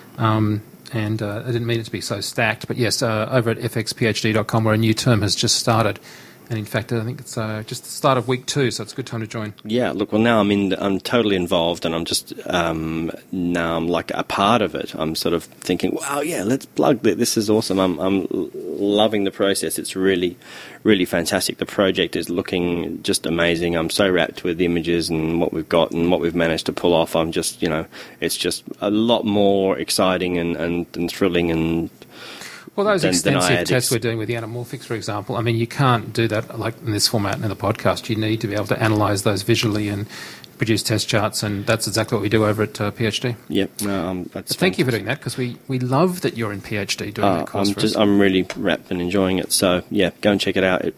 Um, and uh, I didn't mean it to be so stacked, but yes, uh, over at F X P H D dot com, where a new term has just started. And in fact, I think it's uh, just the start of week two, so it's a good time to join. Yeah, look, well, now I'm in. I'm totally involved, and I'm just um, now I'm like a part of it. I'm sort of thinking, wow, yeah, let's plug that. This is awesome. I'm I'm loving the process. It's really, really fantastic. The project is looking just amazing. I'm so wrapped with the images and what we've got and what we've managed to pull off. I'm just, you know, it's just a lot more exciting and and, and thrilling and. Well, those than, extensive than tests ex- we're doing with the Anamorphics, for example, I mean, you can't do that like in this format in the podcast. You need to be able to analyse those visually and produce test charts, and that's exactly what we do over at uh, PhD. Yep, no, um, that's. But thank you for doing that, because we, we love that you're in PhD doing uh, that course I'm for just us. I'm really wrapped and enjoying it. So yeah, go and check it out. It,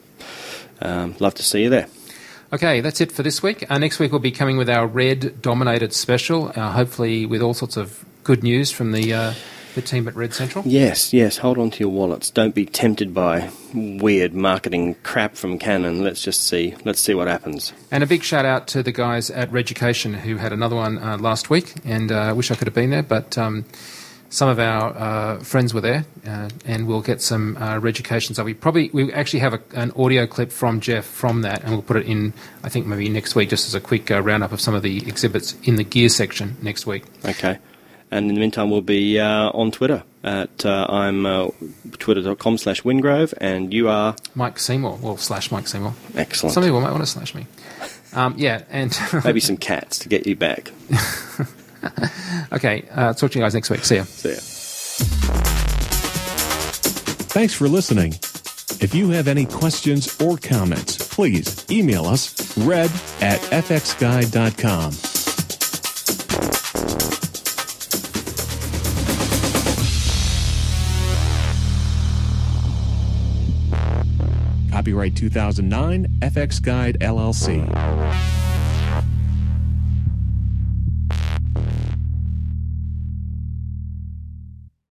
um, love to see you there. Okay, that's it for this week. Uh, next week we'll be coming with our Red Dominated special, uh, hopefully with all sorts of good news from the. Uh, The team at Red Central? Yes, yes. Hold on to your wallets. Don't be tempted by weird marketing crap from Canon. Let's just see. Let's see what happens. And a big shout out to the guys at Reducation who had another one uh, last week, and I uh, wish I could have been there, but um, some of our uh, friends were there, uh, and we'll get some uh, Reducation. So we probably we actually have a, an audio clip from Jeff from that, and we'll put it in. I think maybe next week, just as a quick uh, roundup of some of the exhibits in the gear section next week. Okay. And in the meantime, we'll be uh, on Twitter. At uh, I'm uh, twitter.com slash Wingrove, and you are... Mike Seymour, or slash Mike Seymour. Excellent. Some people might want to slash me. Um, yeah, and... Maybe some cats to get you back. Okay, uh, talk to you guys next week. See ya. See ya. Thanks for listening. If you have any questions or comments, please email us red at f x guide dot com. Copyright two thousand nine, F X Guide L L C.